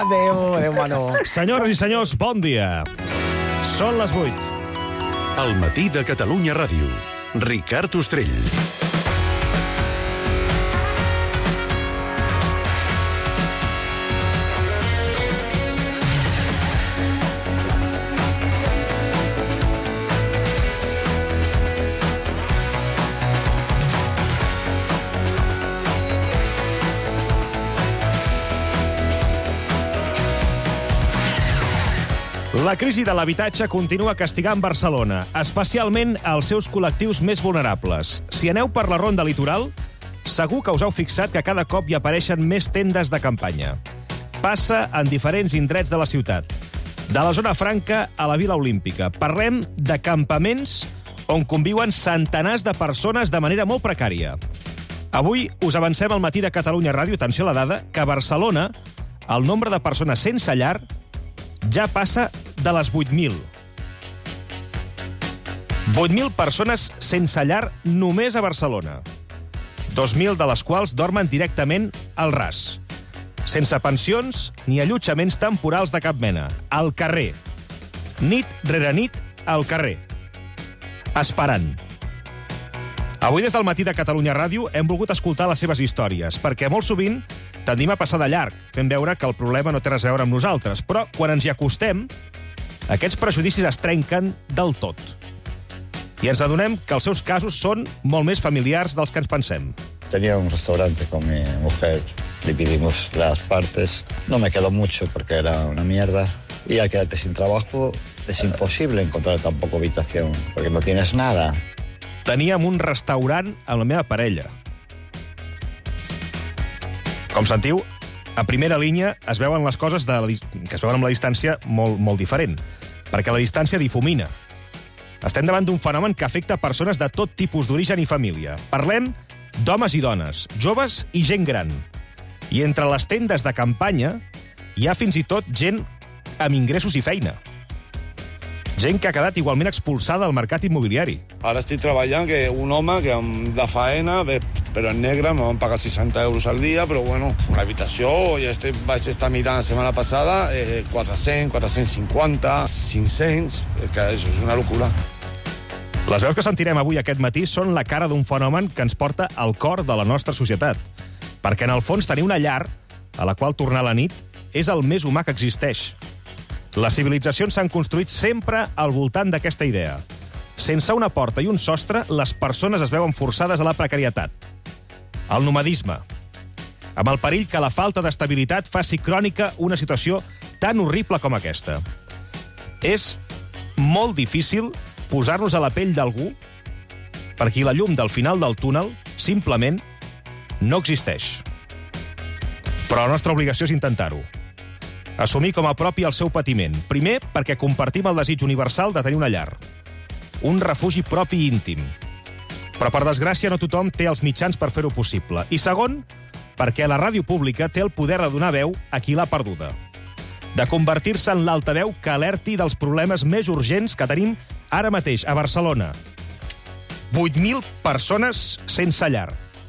Adéu, Manu. Senyores i senyors, bon dia. Són les 8. El matí de Catalunya Ràdio. Ricard Ostrell. La crisi de l'habitatge continua castigant Barcelona, especialment els seus col·lectius més vulnerables. Si aneu per la ronda litoral, segur que us heu fixat que cada cop hi apareixen més tendes de campanya. Passa en diferents indrets de la ciutat. De la zona franca a la Vila Olímpica. Parlem de campaments on conviuen centenars de persones de manera molt precària. Avui us avancem al matí de Catalunya Ràdio, atenció a la dada, que a Barcelona el nombre de persones sense llar ja passa de les 8.000. 8.000 persones sense llar només a Barcelona. 2.000 de les quals dormen directament al ras. Sense pensions ni allotjaments temporals de cap mena. Al carrer. Nit rere nit, al carrer. Esperant. Avui, des del matí de Catalunya Ràdio, hem volgut escoltar les seves històries, perquè molt sovint tendim a passar de llarg, fent veure que el problema no té res a veure amb nosaltres. Però, quan ens hi acostem, aquests prejudicis es trenquen del tot. I ens adonem que els seus casos són molt més familiars dels que ens pensem. Tenía un restaurante con mi mujer, dividimos las partes. No me quedó mucho porque era una mierda. Y al quedarte sin trabajo es imposible encontrar tampoco habitación, porque no tienes nada. Teníem un restaurant amb la meva parella. Com sentiu, a primera línia es veuen les coses que es veuen amb la distància molt diferent, perquè la distància difumina. Estem davant d'un fenomen que afecta persones de tot tipus d'origen i família. Parlem d'homes i dones, joves i gent gran. I entre les tendes de campanya hi ha fins i tot gent amb ingressos i feina. Gent que ha quedat igualment expulsada del mercat immobiliari. Ara estic treballant que un home que de faena, però en negre, me van pagar 60 euros al dia, però bueno, una habitació, vaig estar mirant la setmana passada, 400, 450, 500, que això és una locura. Les veus que sentirem avui aquest matí són la cara d'un fenomen que ens porta al cor de la nostra societat. Perquè en el fons tenir una llar a la qual tornar a la nit és el més humà que existeix. Les civilitzacions s'han construït sempre al voltant d'aquesta idea. Sense una porta i un sostre, les persones es veuen forçades a la precarietat. El nomadisme. Amb el perill que la falta d'estabilitat faci crònica una situació tan horrible com aquesta. És molt difícil posar-nos a la pell d'algú per qui la llum del final del túnel simplement no existeix. Però la nostra obligació és intentar-ho. Assumir com a propi el seu patiment. Primer, perquè compartim el desig universal de tenir una llar. Un refugi propi i íntim. Però, per desgràcia, no tothom té els mitjans per fer-ho possible. I segon, perquè la ràdio pública té el poder de donar veu a qui l'ha perduda. De convertir-se en l'altaveu que alerti dels problemes més urgents que tenim ara mateix a Barcelona. 8.000 persones sense llar.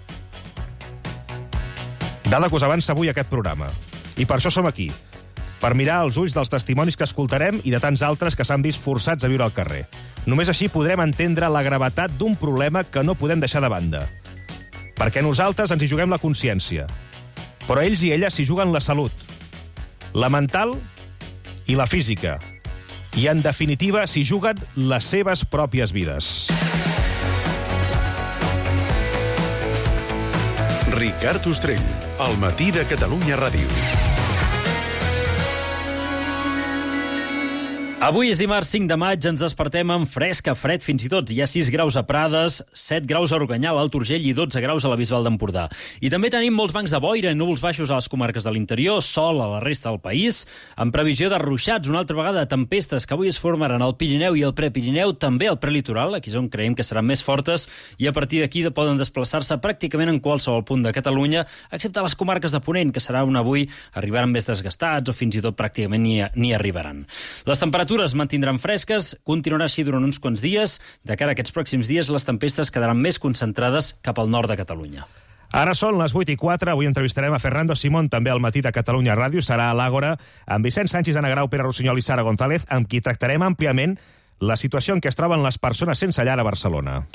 Dada que us avança avui aquest programa. I per això som aquí. Per mirar als ulls dels testimonis que escoltarem i de tants altres que s'han vist forçats a viure al carrer. Només així podrem entendre la gravetat d'un problema que no podem deixar de banda. Perquè nosaltres ens hi juguem la consciència. Però ells i elles s'hi juguen la salut, la mental i la física. I, en definitiva, s'hi juguen les seves pròpies vides. Ricard Ostrell, al matí de Catalunya Ràdio. Avui és dimarts 5 de maig, ens despertem amb fred, fins i tot. Hi ha 6 graus a Prades, 7 graus a Organyà, a l'Alt Urgell i 12 graus a la Bisbal d'Empordà. I també tenim molts bancs de boira i núvols baixos a les comarques de l'interior, sol a la resta del país, amb previsió de ruixats, una altra vegada de tempestes que avui es formaran al Pirineu i al Prepirineu, també al prelitoral, aquí és on creiem que seran més fortes, i a partir d'aquí poden desplaçar-se pràcticament en qualsevol punt de Catalunya, excepte les comarques de Ponent, que serà on avui arribaran més desgastats o fins i tot pràcticament ni arribaran. Les temperatures es mantindran fresques, continuarà així durant uns quants dies. De cara a aquests pròxims dies, les tempestes quedaran més concentrades cap al nord de Catalunya. Ara són les 8:04, avui entrevistarem a Fernando Simón, també al Matí de Catalunya Ràdio, serà a l'Àgora, amb Vicent Sánchez, Ana Grau, Pere Rossinyol i Sara González, amb qui tractarem àmpliament la situació en què es troben les persones sense llar a Barcelona.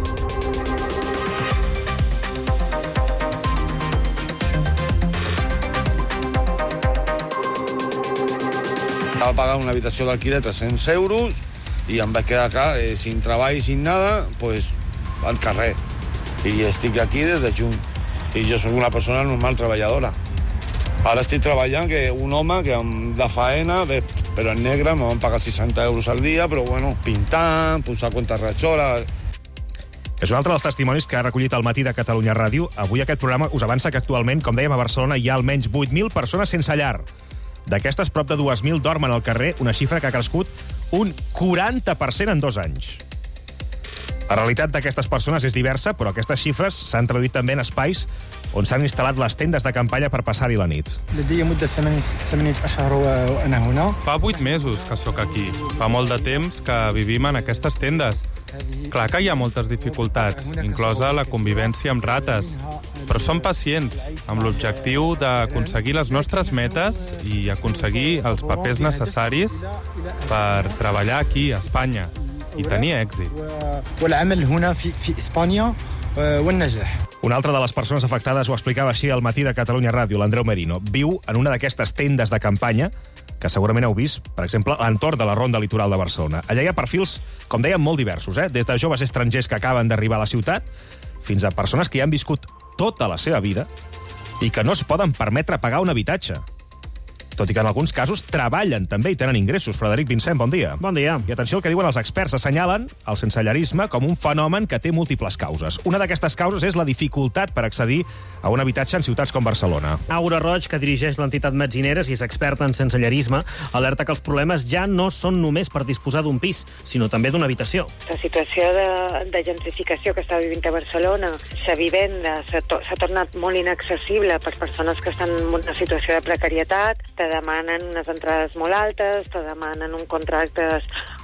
Va pagar una habitació d'alquiler de 300 euros i em vaig quedar acá sin treball i sin nada, pues al carrer. I estic aquí des de juny. I jo soc una persona normal, treballadora. Ara estic treballant que un home que de faena, però en negre, me van pagar 60 euros al dia, però bueno, pintant, posar comptes ratxoles. És un altre dels testimonis que ha recollit el Matí de Catalunya Ràdio. Avui aquest programa us avança que actualment, com dèiem, a Barcelona hi ha almenys 8.000 persones sense llar. D'aquestes, prop de 2.000 dormen al carrer, una xifra que ha crescut un 40% en 2 anys. La realitat d'aquestes persones és diversa, però aquestes xifres s'han traduït també en espais on s'han instal·lat les tendes de campanya per passar-hi la nit. Fa 8 mesos que sóc aquí. Fa molt de temps que vivim en aquestes tendes. Clar que hi ha moltes dificultats, inclosa la convivència amb rates, però som pacients, amb l'objectiu d'aconseguir les nostres metes i aconseguir els papers necessaris per treballar aquí, a Espanya, i tenir èxit. Una altra de les persones afectades ho explicava així al Matí de Catalunya Ràdio, l'Andreu Merino. Viu en una d'aquestes tendes de campanya que segurament heu vist, per exemple, a l'entorn de la Ronda Litoral de Barcelona. Allà hi ha perfils, com dèiem, molt diversos, des de joves estrangers que acaben d'arribar a la ciutat fins a persones que hi han viscut tota la seva vida i que no es poden permetre pagar un habitatge. Tot i que en alguns casos treballen també i tenen ingressos. Frederic Vincent, bon dia. Bon dia. I atenció al que diuen els experts. Assenyalen el sensellarisme com un fenomen que té múltiples causes. Una d'aquestes causes és la dificultat per accedir a un habitatge en ciutats com Barcelona. Aura Roig, que dirigeix l'entitat Metzineres i és experta en sensellarisme, alerta que els problemes ja no són només per disposar d'un pis, sinó també d'una habitació. La situació de gentrificació que està vivint a Barcelona, la vivenda s'ha tornat molt inaccessible per persones que estan en una situació de precarietat, te demanen unes entrades molt altes, te demanen uns contractes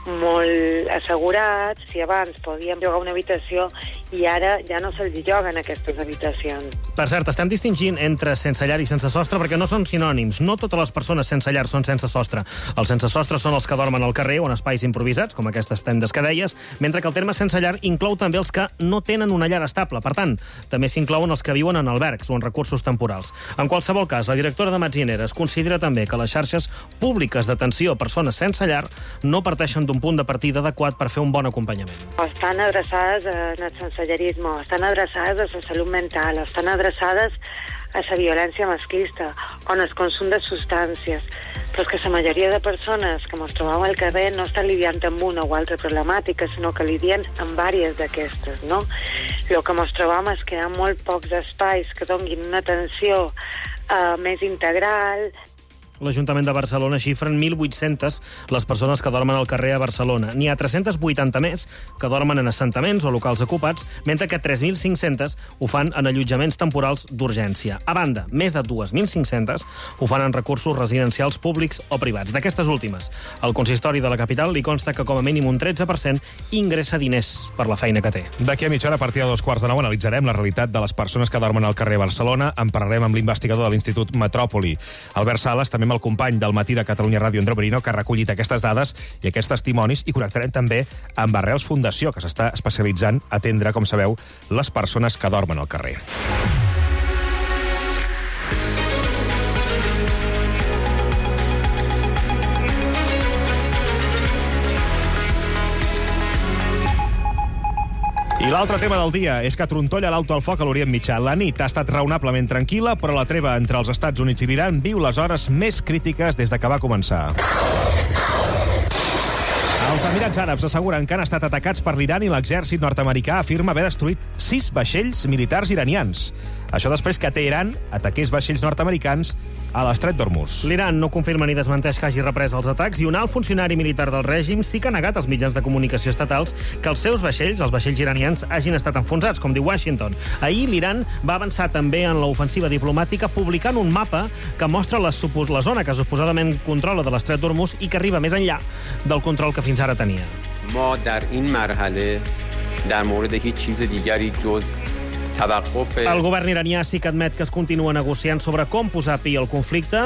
molt assegurats. Si abans podíem llogar una habitació i ara ja no se'ls lloguen aquestes habitacions. Per cert, estem distingint entre sense llar i sense sostre perquè no són sinònims. No totes les persones sense llar són sense sostre. Els sense sostre són els que dormen al carrer o en espais improvisats, com aquestes tendes que deies, mentre que el terme sense llar inclou també els que no tenen una llar estable. Per tant, també s'inclouen els que viuen en albergs o en recursos temporals. En qualsevol cas, la directora de Metzineres considera també que les xarxes públiques d'atenció a persones sense llar no parteixen d'un punt de partida adequat per fer un bon acompanyament. Estan adreçades al sensellarisme, estan adreçades a la salut mental, estan adreçades a la violència masclista o al consum de substàncies. Però és que la majoria de persones que ens trobam al carrer no estan lidiant amb una o altra problemàtica, sinó que lidien amb diverses d'aquestes, no? El que ens trobam és que hi ha molt pocs espais que donin una atenció més integral. L'Ajuntament de Barcelona xifra en 1.800 les persones que dormen al carrer a Barcelona. N'hi ha 380 més que dormen en assentaments o locals ocupats, mentre que 3.500 ho fan en allotjaments temporals d'urgència. A banda, més de 2.500 ho fan en recursos residencials públics o privats. D'aquestes últimes, al consistori de la capital li consta que com a mínim un 13% ingressa diners per la feina que té. D'aquí a mitja hora, a partir de 2:15 analitzarem la realitat de les persones que dormen al carrer a Barcelona. En parlarem amb l'investigador de l'Institut Metròpoli, Albert Sales, també amb el company del Matí de Catalunya Ràdio, Andreu Merino, que ha recollit aquestes dades i aquests testimonis, i connectarem també amb Arrels Fundació, que s'està especialitzant a atendre, com sabeu, les persones que dormen al carrer. I l'altre tema del dia és que trontolla l'alto al foc a l'Orient Mitjà. La nit ha estat raonablement tranquil·la, però la treva entre els Estats Units i l'Iran viu les hores més crítiques des de que va començar. Els Emirats Àrabs asseguren que han estat atacats per l'Iran i l'exèrcit nord-americà afirma haver destruït 6 vaixells militars iranians. Això després que Teheran ataqués vaixells nord-americans a l'estret d'Hormuz. L'Iran no confirma ni desmenteix que hagi reprès els atacs i un alt funcionari militar del règim sí que ha negat als mitjans de comunicació estatals que els seus vaixells, els vaixells iranians, hagin estat enfonsats, com diu Washington. Ahir l'Iran va avançar també en l'ofensiva diplomàtica publicant un mapa que mostra la zona que suposadament controla de l'estret d'Hormuz i que arriba més enllà del control que fins ara tenia. ما در این مرحله در مورد هیچ چیز دیگری جز El govern iranià sí que admet que es continua negociant sobre com posar fi al conflicte,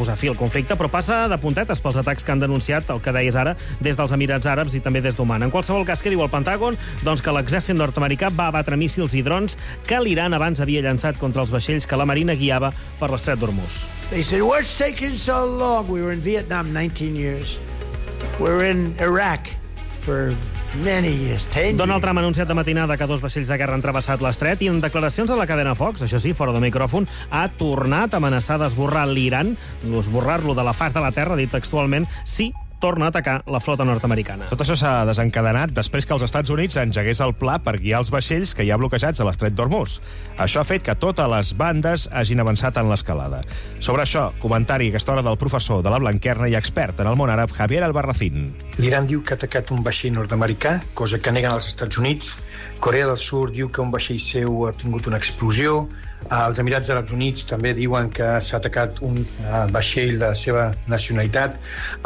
però passa de puntetes pels atacs que han denunciat, el que deies ara, des dels Emirats Àrabs i també des d'Oman. En qualsevol cas, què diu el Pentàgon? Doncs que l'exèrcit nord-americà va abatre míssils i drons que l'Iran abans havia llançat contra els vaixells que la Marina guiava per l'estret d'Hormuz. They said, what's taking so long? We were in Vietnam 19 years. We're in Iraq for many years, 10 years. Donald Trump ha anunciat de matinada que 2 vaixells de guerra han travessat l'estret i en declaracions a la cadena Fox, això sí, fora de micròfon, ha tornat a amenaçar d'esborrar l'Iran, esborrar-lo de la faç de la terra, dit textualment, si torna a atacar la flota nord-americana. Tot això s'ha desencadenat després que els Estats Units engegués el pla per guiar els vaixells que hi ha bloquejats a l'estret d'Hormuz. Això ha fet que totes les bandes hagin avançat en l'escalada. Sobre això, comentari a aquesta hora del professor de la Blanquerna i expert en el món àrab, Javier Albarracín. L'Iran diu que ha atacat un vaixell nord-americà, cosa que neguen els Estats Units. Corea del Sud diu que un vaixell seu ha tingut una explosió. Els Emirats Àrabs Units també diuen que s'ha atacat un vaixell de la seva nacionalitat.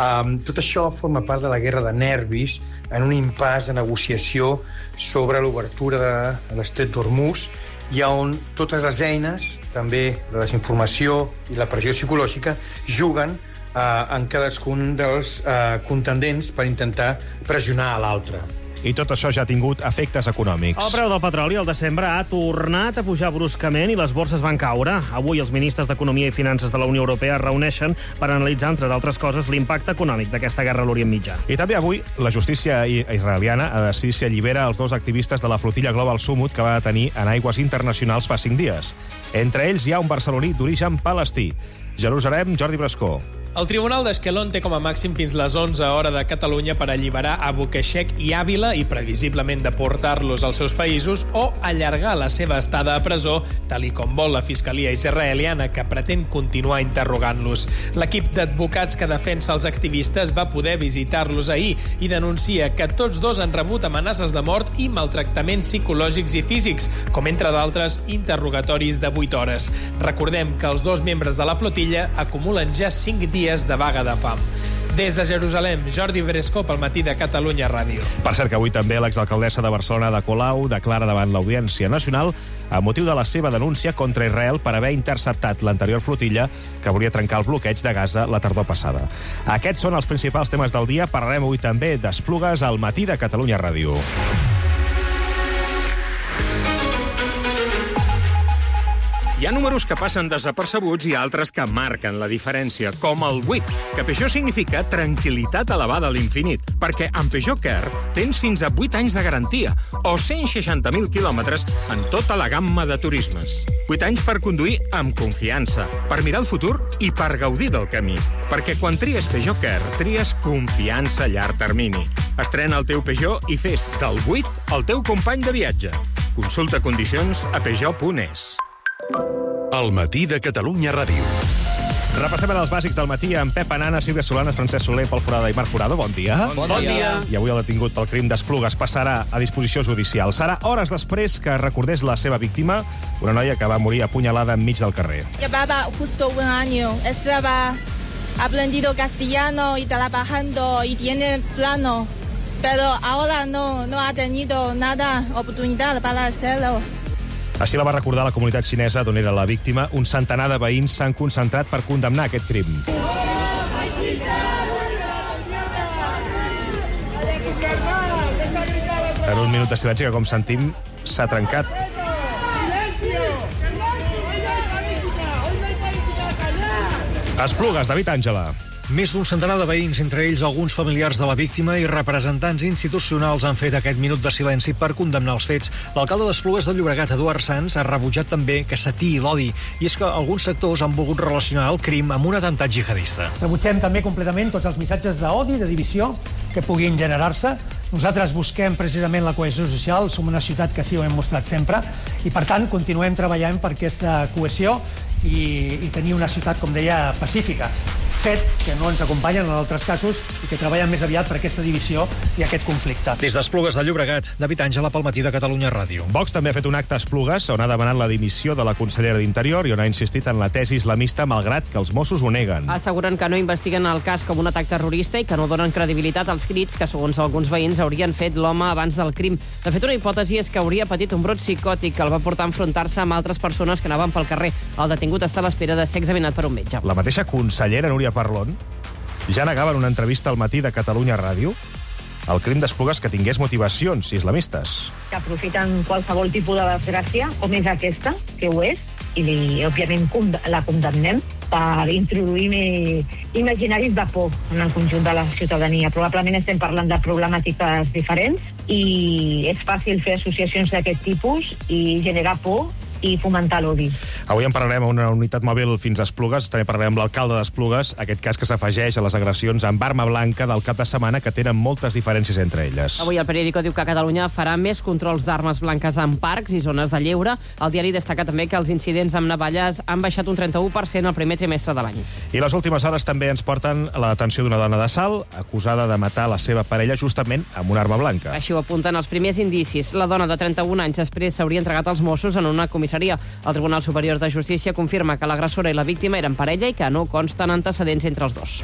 Tot això forma part de la guerra de nervis en un impàs de negociació sobre l'obertura de l'estret d'Hormuz i on totes les eines, també la desinformació i la pressió psicològica, juguen en cadascun dels contendents per intentar pressionar a l'altre. I tot això ja ha tingut efectes econòmics. El preu del petroli al desembre ha tornat a pujar bruscament i les borses van caure. Avui els ministres d'Economia i Finances de la Unió Europea es reuneixen per analitzar, entre d'altres coses, l'impacte econòmic d'aquesta guerra a l'Orient Mitjà. I també avui la justícia israeliana ha decidit si allibera els 2 activistes de la flotilla Global Summit que va detenir en aigües internacionals fa 5 dies. Entre ells hi ha un barceloní d'origen palestí. Jerusalem, Jordi Brascó. El Tribunal d'Esquelon té com a màxim fins les 11 hores de Catalunya per alliberar Abu Queixec i Àvila i previsiblement deportar-los als seus països o allargar la seva estada a presó, tal i com vol la Fiscalia israeliana, que pretén continuar interrogant-los. L'equip d'advocats que defensa els activistes va poder visitar-los ahir i denuncia que tots 2 han rebut amenaces de mort i maltractaments psicològics i físics, com entre d'altres interrogatoris de 8 hores. Recordem que els 2 membres de la flotilla acumulen ja 5 dies de vaga de fam. Des de Jerusalem, Jordi Bresco pel Matí de Catalunya Ràdio. Per cert que avui també l'exalcaldessa de Barcelona de Colau declara davant l'Audiència Nacional a motiu de la seva denúncia contra Israel per haver interceptat l'anterior flotilla que volia trencar el bloqueig de Gaza la tardor passada. Aquests són els principals temes del dia. Parlarem avui també d'Esplugues al Matí de Catalunya Ràdio. Hi ha números que passen desapercebuts i altres que marquen la diferència, com el 8, que Peugeot significa tranquil·litat elevada a l'infinit, perquè amb Peugeot Care tens fins a 8 anys de garantia o 160.000 quilòmetres en tota la gamma de turismes. 8 anys per conduir amb confiança, per mirar el futur i per gaudir del camí. Perquè quan tries Peugeot Care, tries confiança a llarg termini. Estrena el teu Peugeot i fes del 8 el teu company de viatge. Consulta condicions a peugeot.es. El Matí de Catalunya Ràdio. Repassem els bàsics del matí amb Pep Anana, Sílvia Solanes, Francesc Soler, Pol Forada i Marc Forado. Bon dia. Bon dia. I avui el detingut pel crim d'Esplugues passarà a disposició judicial. Serà hores després que recordés la seva víctima, una noia que va morir apunyalada enmig del carrer. Llevaba justo 1 año. Estaba aprendiendo castellano y trabajando y tiene plano. Pero ahora no ha tenido nada oportunidad para hacerlo. Així la va recordar la comunitat xinesa d'on era la víctima. Un centenar de veïns s'han concentrat per condemnar aquest crim. En un minut de silenci que, com sentim, s'ha trencat. Esplugues, David Àngela. Més d'un centenar de veïns, entre ells alguns familiars de la víctima i representants institucionals, han fet aquest minut de silenci per condemnar els fets. L'alcalde d'Esplugues de Llobregat, Eduard Sans, ha rebutjat també que s'atiï l'odi. I és que alguns sectors han volgut relacionar el crim amb un atemptat jihadista. Rebutgem també completament tots els missatges d'odi, de divisió, que puguin generar-se. Nosaltres busquem precisament la cohesió social, som una ciutat que així ho hem mostrat sempre, i per tant continuem treballant per aquesta cohesió i tenir una ciutat, com deia, pacífica. fet que no ens acompanyen en altres casos i que treballen més aviat per aquesta divisió i aquest conflicte. Des d'Esplugues de Llobregat, David Àngela pel Matí de Catalunya Ràdio. Vox també ha fet un acte a Esplugues on ha demanat la dimissió de la consellera d'Interior i on ha insistit en la tesi islamista malgrat que els Mossos ho neguen. Asseguren que no investiguen el cas com un atac terrorista i que no donen credibilitat als crits que, segons alguns veïns, haurien fet l'home abans del crim. De fet, una hipòtesi és que hauria patit un brot psicòtic que el va portar a enfrontar-se amb altres persones que anaven pel carrer. El detingut està a l'espera de ser examinat per un metge. La mateixa consellera Núria Parlon ja negava en una entrevista al Matí de Catalunya Ràdio el crim d'Esplugues que tingués motivacions islamistes. Que aprofiten qualsevol tipus de desgràcia, com és aquesta, que ho és, i òbviament la condemnem per introduir imaginaris de por en el conjunt de la ciutadania. Probablement estem parlant de problemàtiques diferents i és fàcil fer associacions d'aquest tipus i generar por i fomentar l'odi. Avui en parlarem a una unitat mòbil fins a Esplugues, també parlarem amb l'alcalde d'Esplugues, aquest cas que s'afegeix a les agressions amb arma blanca del cap de setmana que tenen moltes diferències entre elles. Avui el periòdico diu que Catalunya farà més controls d'armes blanques en parcs i zones de lleure. El diari destaca també que els incidents amb navalles han baixat un 31% el primer trimestre de l'any. I les últimes hores també ens porten a la detenció d'una dona de Salt, acusada de matar la seva parella justament amb una arma blanca. Així ho apunten els primers indicis. La dona de 31 anys després s'hauria entregat als Mossos en una comissaria. El Tribunal Superior de Justícia confirma que l'agressora i la víctima eren parella i que no consten antecedents entre els dos.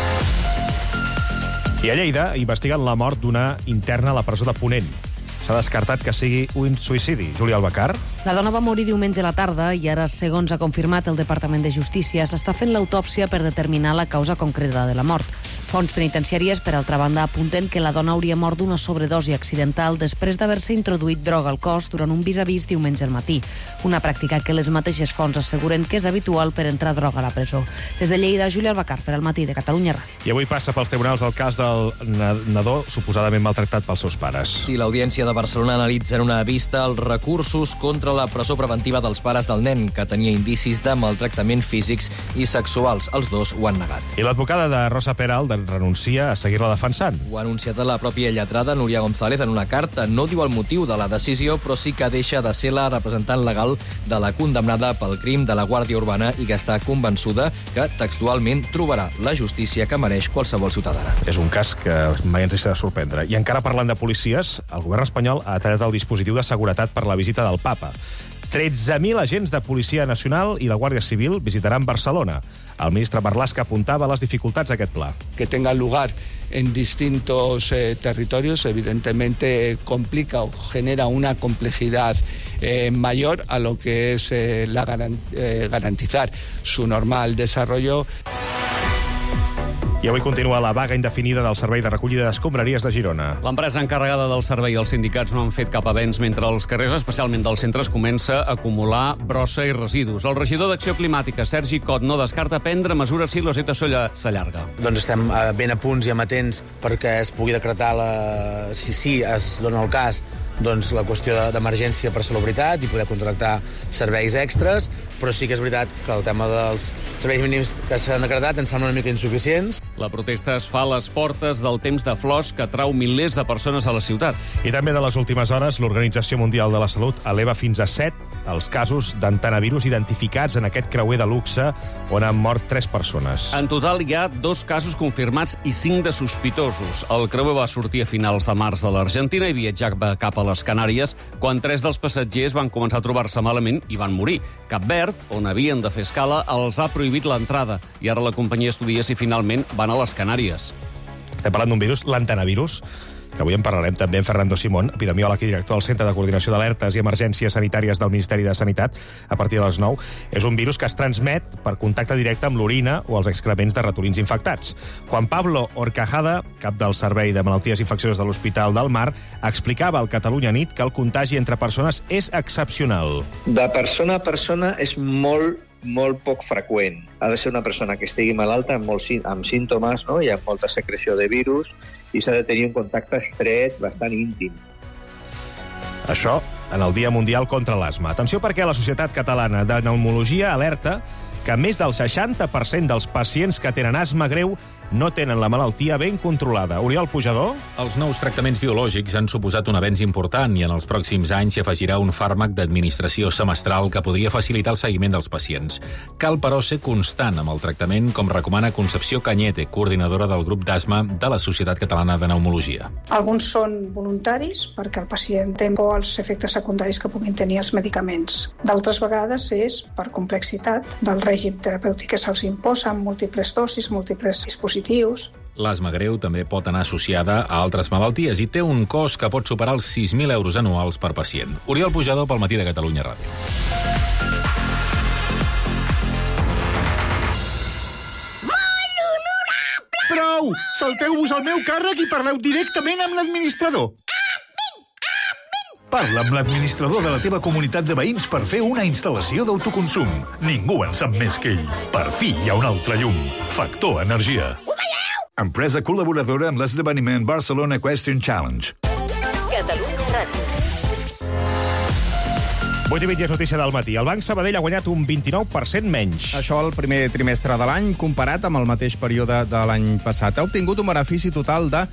I a Lleida investiguen la mort d'una interna a la presó de Ponent. S'ha descartat que sigui un suïcidi. Júlia Albacar. La dona va morir diumenge a la tarda i ara, segons ha confirmat el Departament de Justícia, s'està fent l'autòpsia per determinar la causa concreta de la mort. Fonts penitenciàries, per altra banda, apunten que la dona hauria mort d'una sobredosi accidental després d'haver-se introduït droga al cos durant un vis-a-vis diumenge al matí. Una pràctica que les mateixes fonts asseguren que és habitual per entrar droga a la presó. Des de Lleida, Júlia Albacar, per al Matí de Catalunya Ràdio. I avui passa pels tribunals el cas del nadó suposadament maltractat pels seus pares. Sí, l'Audiència de Barcelona analitza en una vista els recursos contra la presó preventiva dels pares del nen, que tenia indicis de maltractament físics i sexuals. Els dos ho han negat. I l'advocada de Rosa Peral renuncia a seguir-la defensant. Ho ha anunciat la pròpia lletrada Núria González en una carta. No diu el motiu de la decisió, però sí que deixa de ser la representant legal de la condemnada pel crim de la Guàrdia Urbana i que està convençuda que textualment trobarà la justícia que mereix qualsevol ciutadana. És un cas que mai ens deixa de sorprendre. I encara parlant de policies, el govern espanyol ha tallat el dispositiu de seguretat per la visita del Papa. 13.000 agents de Policia Nacional i la Guàrdia Civil visitaran Barcelona. El ministre Marlaska apuntava a les dificultats d'aquest pla. Que tenga lugar en distintos territorios, evidentemente complica o genera una complejidad mayor a lo que es garantizar su normal desarrollo. I avui continua la vaga indefinida del Servei de Recollida d'Escombraries de Girona. L'empresa encarregada del servei i els sindicats no han fet cap avenç mentre els carrers, especialment dels centres, comença a acumular brossa i residus. El regidor d'Acció Climàtica, Sergi Cot, no descarta prendre mesures si la situació s'allarga. Doncs estem ben a punts i amatents perquè es pugui decretar, si es dona el cas, doncs la qüestió d'emergència per salubritat i poder contractar serveis extras, però sí que és veritat que el tema dels serveis mínims que s'han decretat ens sembla una mica insuficients. La protesta es fa a les portes del temps de flors que atrau milers de persones a la ciutat. I també de les últimes hores, l'Organització Mundial de la Salut eleva fins a 7 els casos d'antanavirus identificats en aquest creuer de luxe on han mort 3 persones. En total hi ha 2 casos confirmats i 5 de sospitosos. El creuer va sortir a finals de març de l'Argentina i viatjava cap a les Canàries quan 3 dels passatgers van començar a trobar-se malament i van morir. Cap Verd, on havien de fer escala, els ha prohibit l'entrada i ara la companyia estudia si finalment van a les Canàries. Estem parlant d'un virus, l'antanavirus, que avui en parlarem també amb Fernando Simón, epidemiòleg i director del Centre de Coordinació d'Alertes i Emergències Sanitàries del Ministeri de Sanitat, a partir de les 9. És un virus que es transmet per contacte directe amb l'orina o els excrements de ratolins infectats. Juan Pablo Horcajada, cap del Servei de Malalties Infeccioses de l'Hospital del Mar, explicava al Catalunya Nit que el contagi entre persones és excepcional. De persona a persona és molt poc freqüent. Ha de ser una persona que estigui malalta amb símptomes, no? Hi ha molta secreció de virus i s'ha de tenir un contacte estret, bastant íntim. Això en el Dia Mundial contra l'Asma. Atenció perquè la Societat Catalana de Pneumologia alerta que més del 60% dels pacients que tenen asma greu no tenen la malaltia ben controlada. Oriol Pujador? Els nous tractaments biològics han suposat un avenç important i en els pròxims anys s'hi afegirà un fàrmac d'administració semestral que podria facilitar el seguiment dels pacients. Cal, però, ser constant amb el tractament, com recomana Concepció Cañete, coordinadora del grup d'asma de la Societat Catalana de Pneumologia. Alguns són voluntaris perquè el pacient té por als efectes secundaris que puguin tenir els medicaments. D'altres vegades és per complexitat del règim terapèutic que se'ls imposa amb múltiples dosis, múltiples dispositius. L'asma greu també pot anar associada a altres malalties i té un cost que pot superar els 6.000 euros anuals per pacient. Oriol Pujador pel Matí de Catalunya Ràdio. Prou! Salteu-vos al meu càrrec i parleu directament amb l'administrador. Parla amb l'administrador de la teva comunitat de veïns per fer una instal·lació d'autoconsum. Ningú en sap més que ell. Per fi hi ha un altre llum. Factor Energia. Empresa col·laboradora amb l'esdeveniment Barcelona Equestrian Challenge. Catalunya Ràdio. 8:20 és notícia del matí. El Banc Sabadell ha guanyat un 29% menys. Això el primer trimestre de l'any, comparat amb el mateix període de l'any passat. Ha obtingut un benefici total de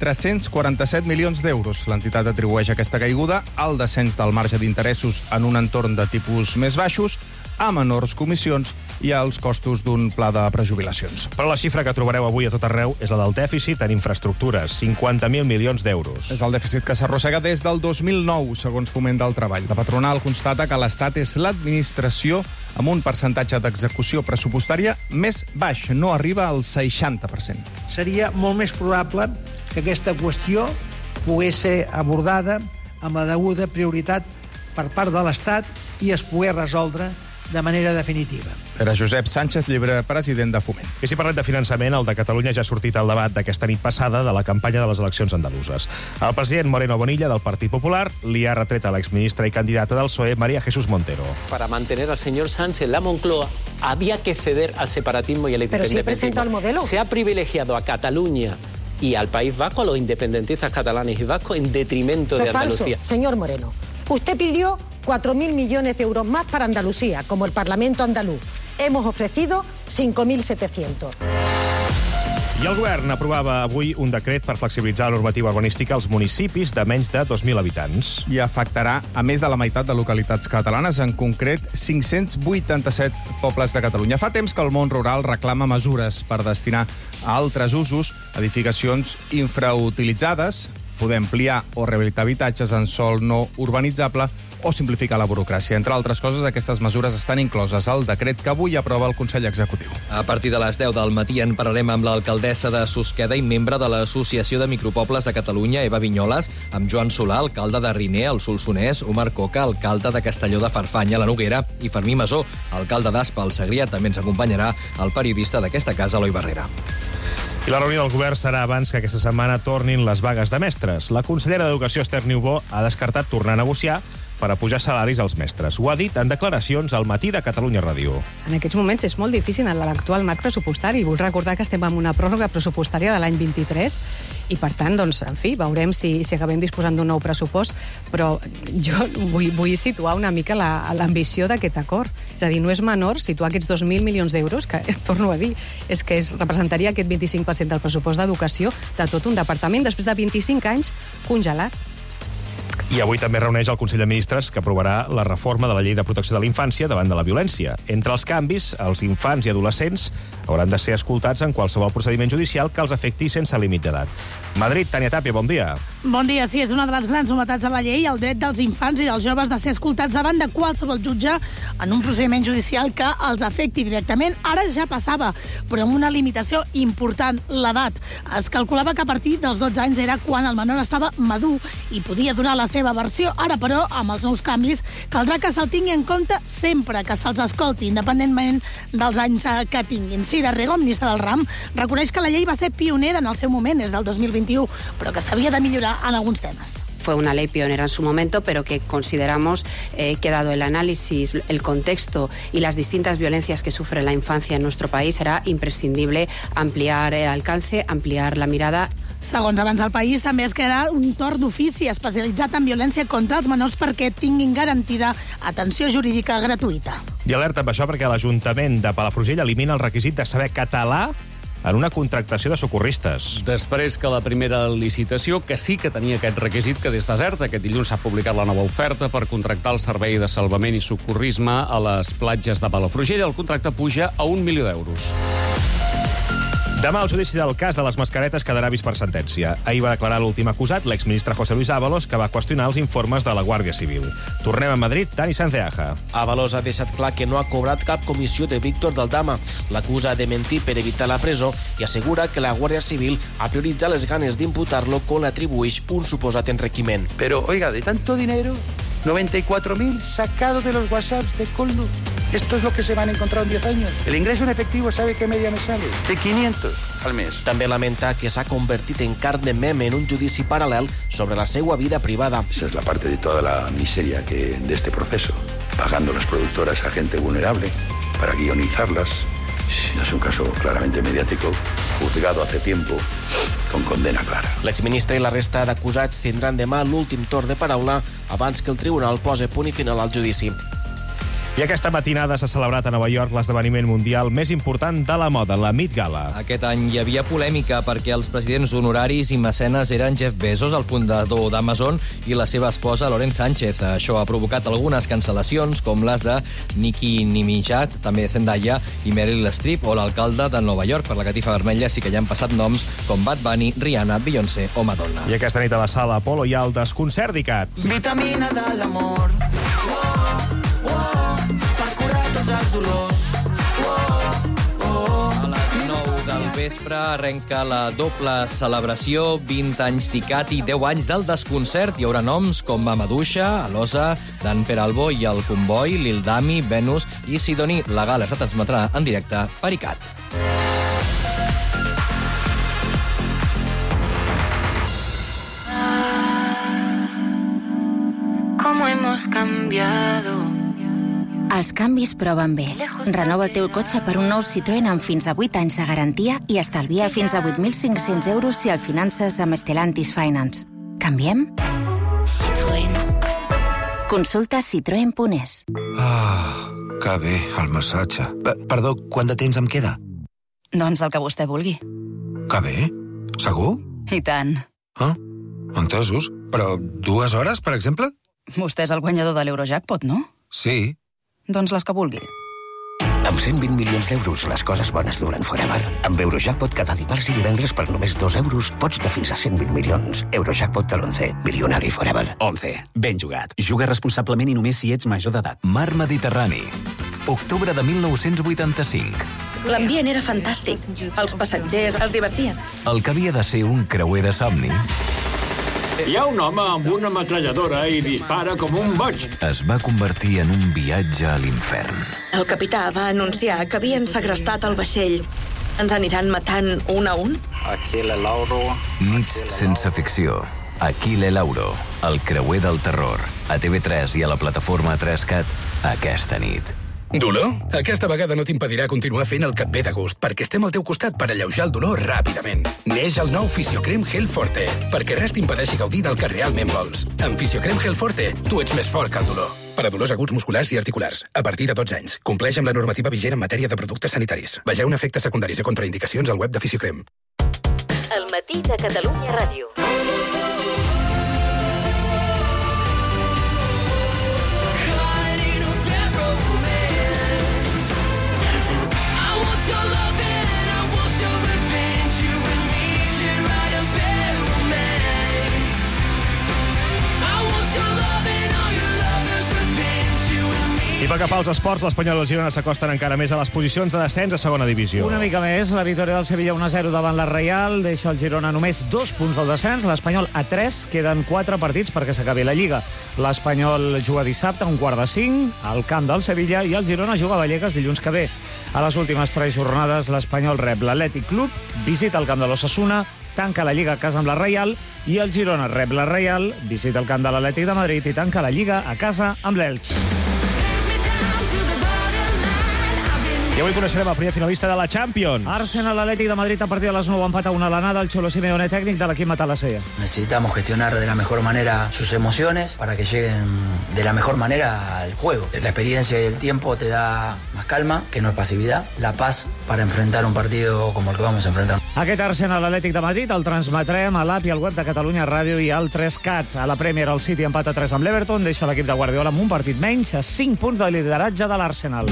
347 milions d'euros. L'entitat atribueix aquesta caiguda al descens del marge d'interessos en un entorn de tipus més baixos, a menors comissions i als costos d'un pla de prejubilacions. Però la xifra que trobareu avui a tot arreu és la del dèficit en infraestructures, 50.000 milions d'euros. És el dèficit que s'arrossega des del 2009, segons Foment del Treball. La patronal constata que l'Estat és l'administració amb un percentatge d'execució pressupostària més baix, no arriba al 60%. Seria molt més probable que aquesta qüestió pogués ser abordada amb la deguda prioritat per part de l'Estat i es pogués resoldre de manera definitiva. Era Josep Sánchez Llibre, president de Foment. I si parlem de finançament, el de Catalunya ja ha sortit al debat d'aquesta nit passada de la campanya de les eleccions andaluses. El president Moreno Bonilla, del Partit Popular, li ha retret a l'exministra i candidata del PSOE, María Jesús Montero. Para mantener al señor Sánchez en la Moncloa había que ceder al separatismo y al independentismo. Pero sí presenta el modelo. Se ha privilegiado a Cataluña y al País Vasco, a los independentistas catalanes y vascos, en detrimento de Andalucía. Falso. Señor Moreno, usted pidió 4.000 millones de euros más para Andalucía, como el Parlamento andaluz. Hemos ofrecido 5.700. I el govern aprovava avui un decret per flexibilitzar la normativa urbanística als municipis de menys de 2.000 habitants. I afectarà a més de la meitat de localitats catalanes, en concret 587 pobles de Catalunya. Fa temps que el món rural reclama mesures per destinar a altres usos edificacions infrautilitzades, poder ampliar o rehabilitar habitatges en sòl no urbanitzable o simplificar la burocràcia. Entre altres coses, aquestes mesures estan incloses al decret que avui aprova el Consell Executiu. A partir de les 10 del matí en parlarem amb l'alcaldessa de Susqueda i membre de l'Associació de Micropobles de Catalunya, Eva Vinyoles, amb Joan Solà, alcalde de Riner, al Solsonès, Omar Coca, alcalde de Castelló de Farfanya, la Noguera, i Fermí Masó, alcalde d'Aspa, al Segrià. També ens acompanyarà el periodista d'aquesta casa, Eloi Barrera. I la reunió del govern serà abans que aquesta setmana tornin les vagues de mestres. La consellera d'Educació, Esther Niubó, ha descartat tornar a negociar per apujar salaris als mestres. Ho ha dit en declaracions al Matí de Catalunya Ràdio. En aquests moments és molt difícil en l'actual marc pressupostari. Vull recordar que estem en una pròrroga pressupostària de l'any 23 i, per tant, doncs, en fi, veurem si acabem disposant d'un nou pressupost, però jo vull situar una mica l'ambició d'aquest acord. És a dir, no és menor situar aquests 2.000 milions d'euros, que, torno a dir, és que representaria aquest 25% del pressupost d'educació de tot un departament després de 25 anys congelat. I avui també reuneix el Consell de Ministres que aprovarà la reforma de la Llei de Protecció de la Infància davant de la violència. Entre els canvis, els infants i adolescents hauran de ser escoltats en qualsevol procediment judicial que els afecti sense límit d'edat. Madrid, Tània Tàpia, bon dia. Bon dia, sí, és una de les grans novetats de la llei, el dret dels infants i dels joves de ser escoltats davant de qualsevol jutge en un procediment judicial que els afecti directament. Ara ja passava, però amb una limitació important, l'edat. Es calculava que a partir dels 12 anys era quan el menor estava madur i podia donar la seva versió. Ara, però, amb els nous canvis, caldrà que se'l tingui en compte sempre, que se'ls escolti, independentment dels anys que tinguin. Cira Rego, ministra del RAM, reconeix que la llei va ser pionera en el seu moment, des del 2021, però que s'havia de millorar en alguns temes. Fue una ley pionera en su momento, pero que consideramos que, dado el análisis, el contexto y las distintas violencias que sufre la infancia en nuestro país, será imprescindible ampliar el alcance, ampliar la mirada. Segons Abans del País, també es crearà un torn d'ofici especialitzat en violència contra els menors perquè tinguin garantida atenció jurídica gratuïta. I alerta amb això perquè l'Ajuntament de Palafrugell elimina el requisit de saber català en una contractació de socorristes. Després que la primera licitació, que sí que tenia aquest requisit, quedés deserta. Aquest dilluns s'ha publicat la nova oferta per contractar el servei de salvament i socorrisme a les platges de Palafrugell. El contracte puja a 1 milió d'euros. Demà el judici del cas de les mascaretes quedarà vist per sentència. Ahir va declarar l'últim acusat, l'exministre José Luis Ábalos, que va qüestionar els informes de la Guàrdia Civil. Tornem a Madrid, Dani Sanceaja. Ábalos ha deixat clar que no ha cobrat cap comissió de Víctor Daldama. L'acusa de mentir per evitar la presó i assegura que la Guàrdia Civil ha prioritzat les ganes d'imputar-lo quan atribueix un suposat enriquiment. Pero, oiga, de tanto dinero, 94.000 sacados de los WhatsApps de Coldo. Esto es lo que se van a encontrar en 10 años. El ingreso en efectivo, ¿sabe qué media me sale? De 500 al mes. També lamenta que s'ha convertit en carn de meme en un judici paral·lel sobre la seva vida privada. Esa es la parte de toda la miseria de este proceso. Pagando las productoras a gente vulnerable para guionizarlas. Es un caso claramente mediático, juzgado hace tiempo, con condena clara. L'exministre i la resta d'acusats tindran demà l'últim torn de paraula abans que el tribunal posi punt i final al judici. I aquesta matinada s'ha celebrat a Nova York l'esdeveniment mundial més important de la moda, la Met Gala. Aquest any hi havia polèmica perquè els presidents honoraris i mecenes eren Jeff Bezos, el fundador d'Amazon, i la seva esposa, Lauren Sánchez. Això ha provocat algunes cancel·lacions, com les de Nicki Minaj, també Zendaya i Meryl Streep, o l'alcalde de Nova York. Per la catifa vermella sí que hi han passat noms com Bad Bunny, Rihanna, Beyoncé o Madonna. I aquesta nit a la sala Apolo hi ha el desconcert d'ICAT. Vitamina de l'amor. A les 9 del vespre arrenca la doble celebració, 20 anys d'ICAT i 10 anys del desconcert. Hi haurà noms com Mamadouxa, Alosa, Dan Peralbo i el Comboi, Lil Dami, Venus i Sidoni. La gala es retransmetrà en directe per ICAT. ¿Cómo hemos cambiado? Els canvis proven bé. Renova el teu cotxe per un nou Citroën amb fins a 8 anys de garantia i estalvia fins a 8.500 euros si el finances amb Stellantis Finance. Canviem? Citroën. Consulta citroen.es. Que bé, el massatge. Perdó, quant de temps em queda? Doncs el que vostè vulgui. Que bé? Segur? I tant. Entesos. Però 2 hores, per exemple? Vostè és el guanyador de l'Eurojackpot, no? Sí. Doncs les que vulgui. Amb 120 milions d'euros, les coses bones duren forever. Amb Eurojackpot cada dimarts i divendres per només 2 euros pots de fins a 120 milions. Eurojackpot de l'11. Milionari forever. 11. Ben jugat. Juga responsablement i només si ets major d'edat. Mar Mediterrani. Octubre de 1985. L'ambient era fantàstic. Els passatgers es divertien. El que havia de ser un creuer de somni hi ha un home amb una metralladora i dispara com un boig. Es va convertir en un viatge a l'infern. El capità va anunciar que havien segrestat el vaixell. Ens aniran matant un a un? Aquile Lauro. Nits sense ficció. Aquile Lauro. El creuer del terror. A TV3 i a la plataforma 3CAT aquesta nit. Dolor? Aquesta vegada no t'impedirà continuar fent el que et ve de gust, perquè estem al teu costat per alleujar el dolor ràpidament. Neix el nou Fisiocrem Gel Forte, perquè res t'impedeixi gaudir del que realment vols. Amb Fisiocrem Gel Forte, tu ets més fort que el dolor. Per a dolors aguts musculars i articulars, a partir de 12 anys. Compleix amb la normativa vigent en matèria de productes sanitaris. Vegeu efectes secundaris i contraindicacions al web de Fisiocrem. El matí de Catalunya Ràdio. I pel que fa als esports, l'Espanyol i el Girona s'acosten encara més a les posicions de descens a segona divisió. Una mica més, la victòria del Sevilla 1-0 davant la Reial deixa el Girona només 2 punts del descens, l'Espanyol a 3, queden 4 partits perquè s'acabi la Lliga. L'Espanyol juga dissabte a 4:45 al camp del Sevilla i el Girona juga a Vallecas dilluns que ve. A les últimes 3 jornades, l'Espanyol rep l'Atlètic Club, visita el camp de l'Osasuna, tanca la Lliga a casa amb la Reial i el Girona rep la Reial, visita el camp de l'Atlètic de Madrid i tanca la Lliga a casa amb l'Elx. I avui coneixerem el primer finalista de la Champions. Arsenal Athletic de Madrid a partir de las 9 empata 1 a la nada. El Cholo Simeone, técnic de l'equip Matalasella. Necesitamos gestionar de la mejor manera sus emociones para que lleguen de la mejor manera al juego. La experiencia y el tiempo te da más calma, que no es pasividad. La paz para enfrentar un partido como el que vamos a enfrentar. Aquest Arsenal Atlètic de Madrid el transmetrem a l'app i al web de Catalunya Ràdio i al 3CAT. A la Premier, el City empata 3 amb l'Everton, deixa l'equip de Guardiola amb un partit menys, a 5 punts de lideratge de l'Arsenal.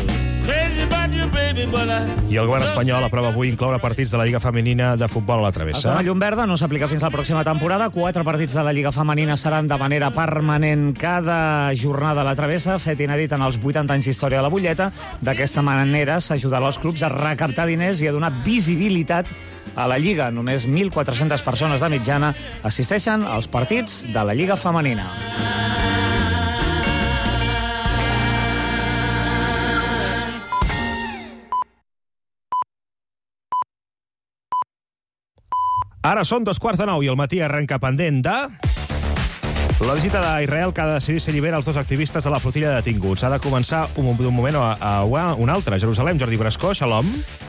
I el govern espanyol aprova avui incloure partits de la Lliga Femenina de Futbol a la Travessa. Es dona llum verda, no s'aplica fins la pròxima temporada. 4 partits de la Lliga Femenina seran de manera permanent cada jornada a la Travessa, fet inèdit en els 80 anys d'història de la butlleta. D'aquesta manera s'ajudarà els clubs a recaptar diners i a donar visibilitat a la Lliga. Només 1.400 persones de mitjana assisteixen als partits de la Lliga Femenina. Ara són 2:15 i el matí arrenca pendent de... La visita d'Israel que ha decidit si allibera els 2 activistes de la flotilla detinguts. Ha de començar d'un moment a un altre. Jerusalem, Jordi Brascó, xalom.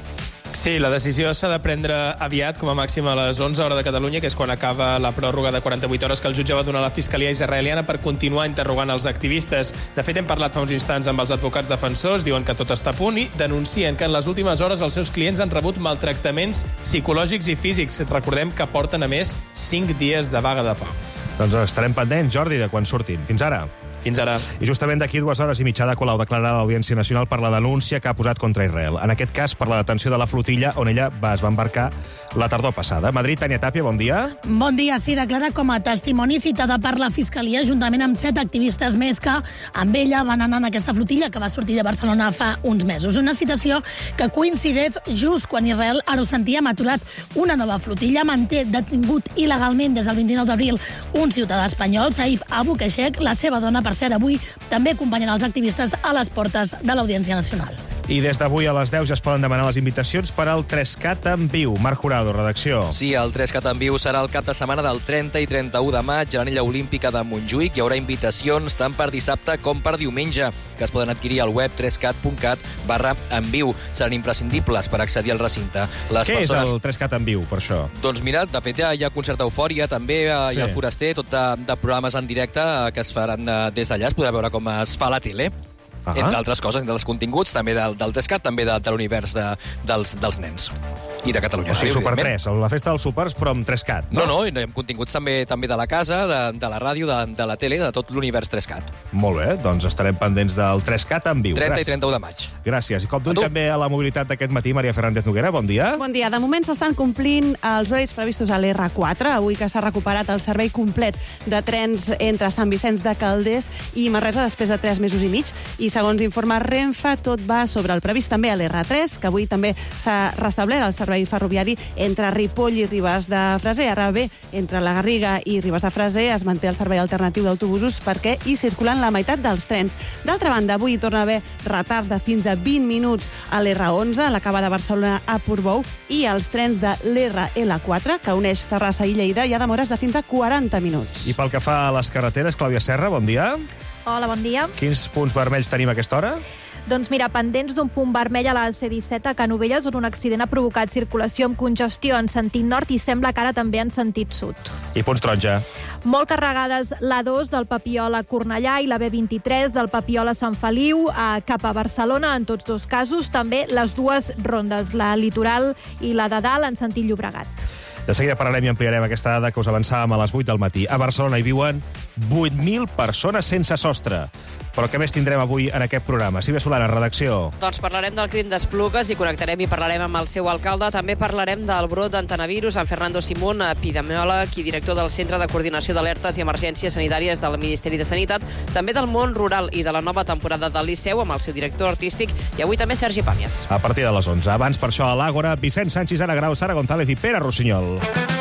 Sí, la decisió s'ha de prendre aviat, com a màxim a les 11 hores de Catalunya, que és quan acaba la pròrroga de 48 hores que el jutge va donar a la Fiscalia israeliana per continuar interrogant els activistes. De fet, hem parlat fa uns instants amb els advocats defensors, diuen que tot està a punt i denuncien que en les últimes hores els seus clients han rebut maltractaments psicològics i físics. Recordem que porten, a més, 5 dies de vaga de fam. Doncs estarem pendents, Jordi, de quan surtin. Fins ara. Fins ara. I justament d'aquí 2 hores i mitja Ada Colau declararà a l'Audiència Nacional per la denúncia que ha posat contra Israel. En aquest cas, per la detenció de la flotilla on ella es va embarcar la tardor passada. Madrid, Tània Tàpia, bon dia. Bon dia, sí, declara com a testimoni citada per la Fiscalia, juntament amb 7 activistes més que amb ella van anar en aquesta flotilla que va sortir de Barcelona fa uns mesos. Una citació que coincideix just quan Israel ara ho sentíem aturat una nova flotilla. Manté detingut il·legalment des del 29 d'abril un ciutadà espanyol, Saif Abu Keshek. La seva dona, per cert, avui també acompanyen els activistes a les portes de l'Audiència Nacional. I des d'avui a les 10 ja es poden demanar les invitacions per al 3CAT en viu. Marc Jurado, redacció. Sí, el 3CAT en viu serà el cap de setmana del 30 i 31 de maig a l'Anella Olímpica de Montjuïc. Hi haurà invitacions tant per dissabte com per diumenge, que es poden adquirir al web 3cat.cat/enviu. Seran imprescindibles per accedir al recinte. Què és el 3CAT en viu, per això? Doncs mira, de fet hi ha concert Eufòria, també hi ha el Foraster, tot de programes en directe que es faran des d'allà. Es podrà veure com es fa la tele. Entre altres coses, entre els continguts, també del 3CAT, també de l'univers dels nens. I de Catalunya. O sigui, Super 3, la festa dels súpers, però amb 3CAT. No, hi ha continguts també de la casa, de la ràdio, de la tele, de tot l'univers 3CAT. Molt bé, doncs estarem pendents del 3CAT en viu. 30 i 31 de maig. Gràcies. I cop d'ull també a la mobilitat d'aquest matí, Maria Fernández Noguera, bon dia. Bon dia. De moment s'estan complint els horaris previstos a l'R4, avui que s'ha recuperat el servei complet de trens entre Sant Vicenç de Calders i Manresa després de 3 mesos i mig. I segons informa Renfe, tot va sobre el previst també a l'R3, que avui també s'ha restablert el servei ferroviari entre Ripoll i Ribes de Freser. Ara bé, entre la Garriga i Ribes de Freser es manté el servei alternatiu d'autobusos perquè hi circulen la meitat dels trens. D'altra banda, avui hi torna a haver retards de fins a 20 minuts a l'R11, a l'acaba de Barcelona a Portbou, i els trens de l'RL4, que uneix Terrassa i Lleida, hi ha demores de fins a 40 minuts. I pel que fa a les carreteres, Clàudia Serra, bon dia. Hola, bon dia. Quins punts vermells tenim a aquesta hora? Doncs mira, pendents d'un punt vermell a la C-17 a Canovelles, on un accident ha provocat circulació amb congestió en sentit nord i sembla que ara també en sentit sud. I punts taronja? Molt carregades l'A2 del Papiol a Cornellà i la B23 del Papiol a Sant Feliu cap a Barcelona, en tots dos casos. També les dues rondes, la litoral i la de dalt en sentit Llobregat. De seguida parlarem i ampliarem aquesta dada que us avançàvem a les 8 del matí. A Barcelona hi viuen 8.000 persones sense sostre. Però què més tindrem avui en aquest programa? Sílvia Solana, redacció. Doncs parlarem del crim d'Esplugues i connectarem i parlarem amb el seu alcalde. També parlarem del brot d'antenavirus amb Fernando Simón, epidemiòleg i director del Centre de Coordinació d'Alertes i Emergències Sanitàries del Ministeri de Sanitat. També del món rural i de la nova temporada del Liceu amb el seu director artístic i avui també Sergi Pàmies. A partir de les 11. Abans, per això, a l'Àgora, Vicent Sánchez, Ana Grau, Sara González i Pere Rossinyol.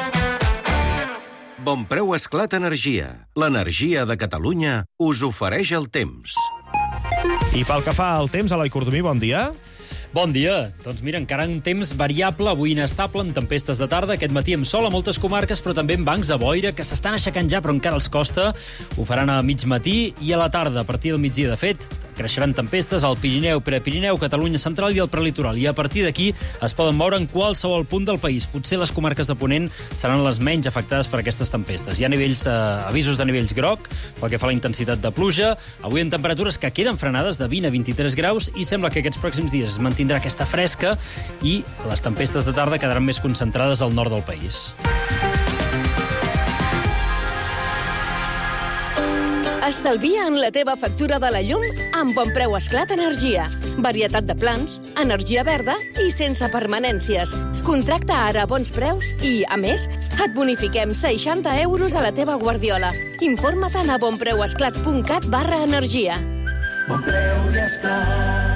Bonpreu Esclat Energia. L'energia de Catalunya us ofereix el temps. I pel que fa al temps, Eloi Cordomí, bon dia. Bon dia. Doncs mira, encara un temps variable, avui inestable, amb tempestes de tarda, aquest matí amb sol a moltes comarques, però també amb bancs de boira que s'estan aixecant ja, però encara els costa. Ho faran a mig matí i a la tarda, a partir del migdia. De fet, creixeran tempestes al Pirineu, Prepirineu, Catalunya Central i el Prelitoral. I a partir d'aquí es poden moure en qualsevol punt del país. Potser les comarques de Ponent seran les menys afectades per aquestes tempestes. Hi ha avisos de nivells groc pel que fa a la intensitat de pluja. Avui en temperatures que queden frenades de 20 a 23 graus i sembla que aquests pròxims dies es mantindrà aquesta fresca i les tempestes de tarda quedaran més concentrades al nord del país. Estalvia en la teva factura de la llum amb Bonpreu Esclat Energia. Varietat de plans, energia verda i sense permanències. Contracta ara a bons preus i, a més, et bonifiquem 60 euros a la teva guardiola. Informa't a bonpreuesclat.cat/energia. Bonpreu i Esclat.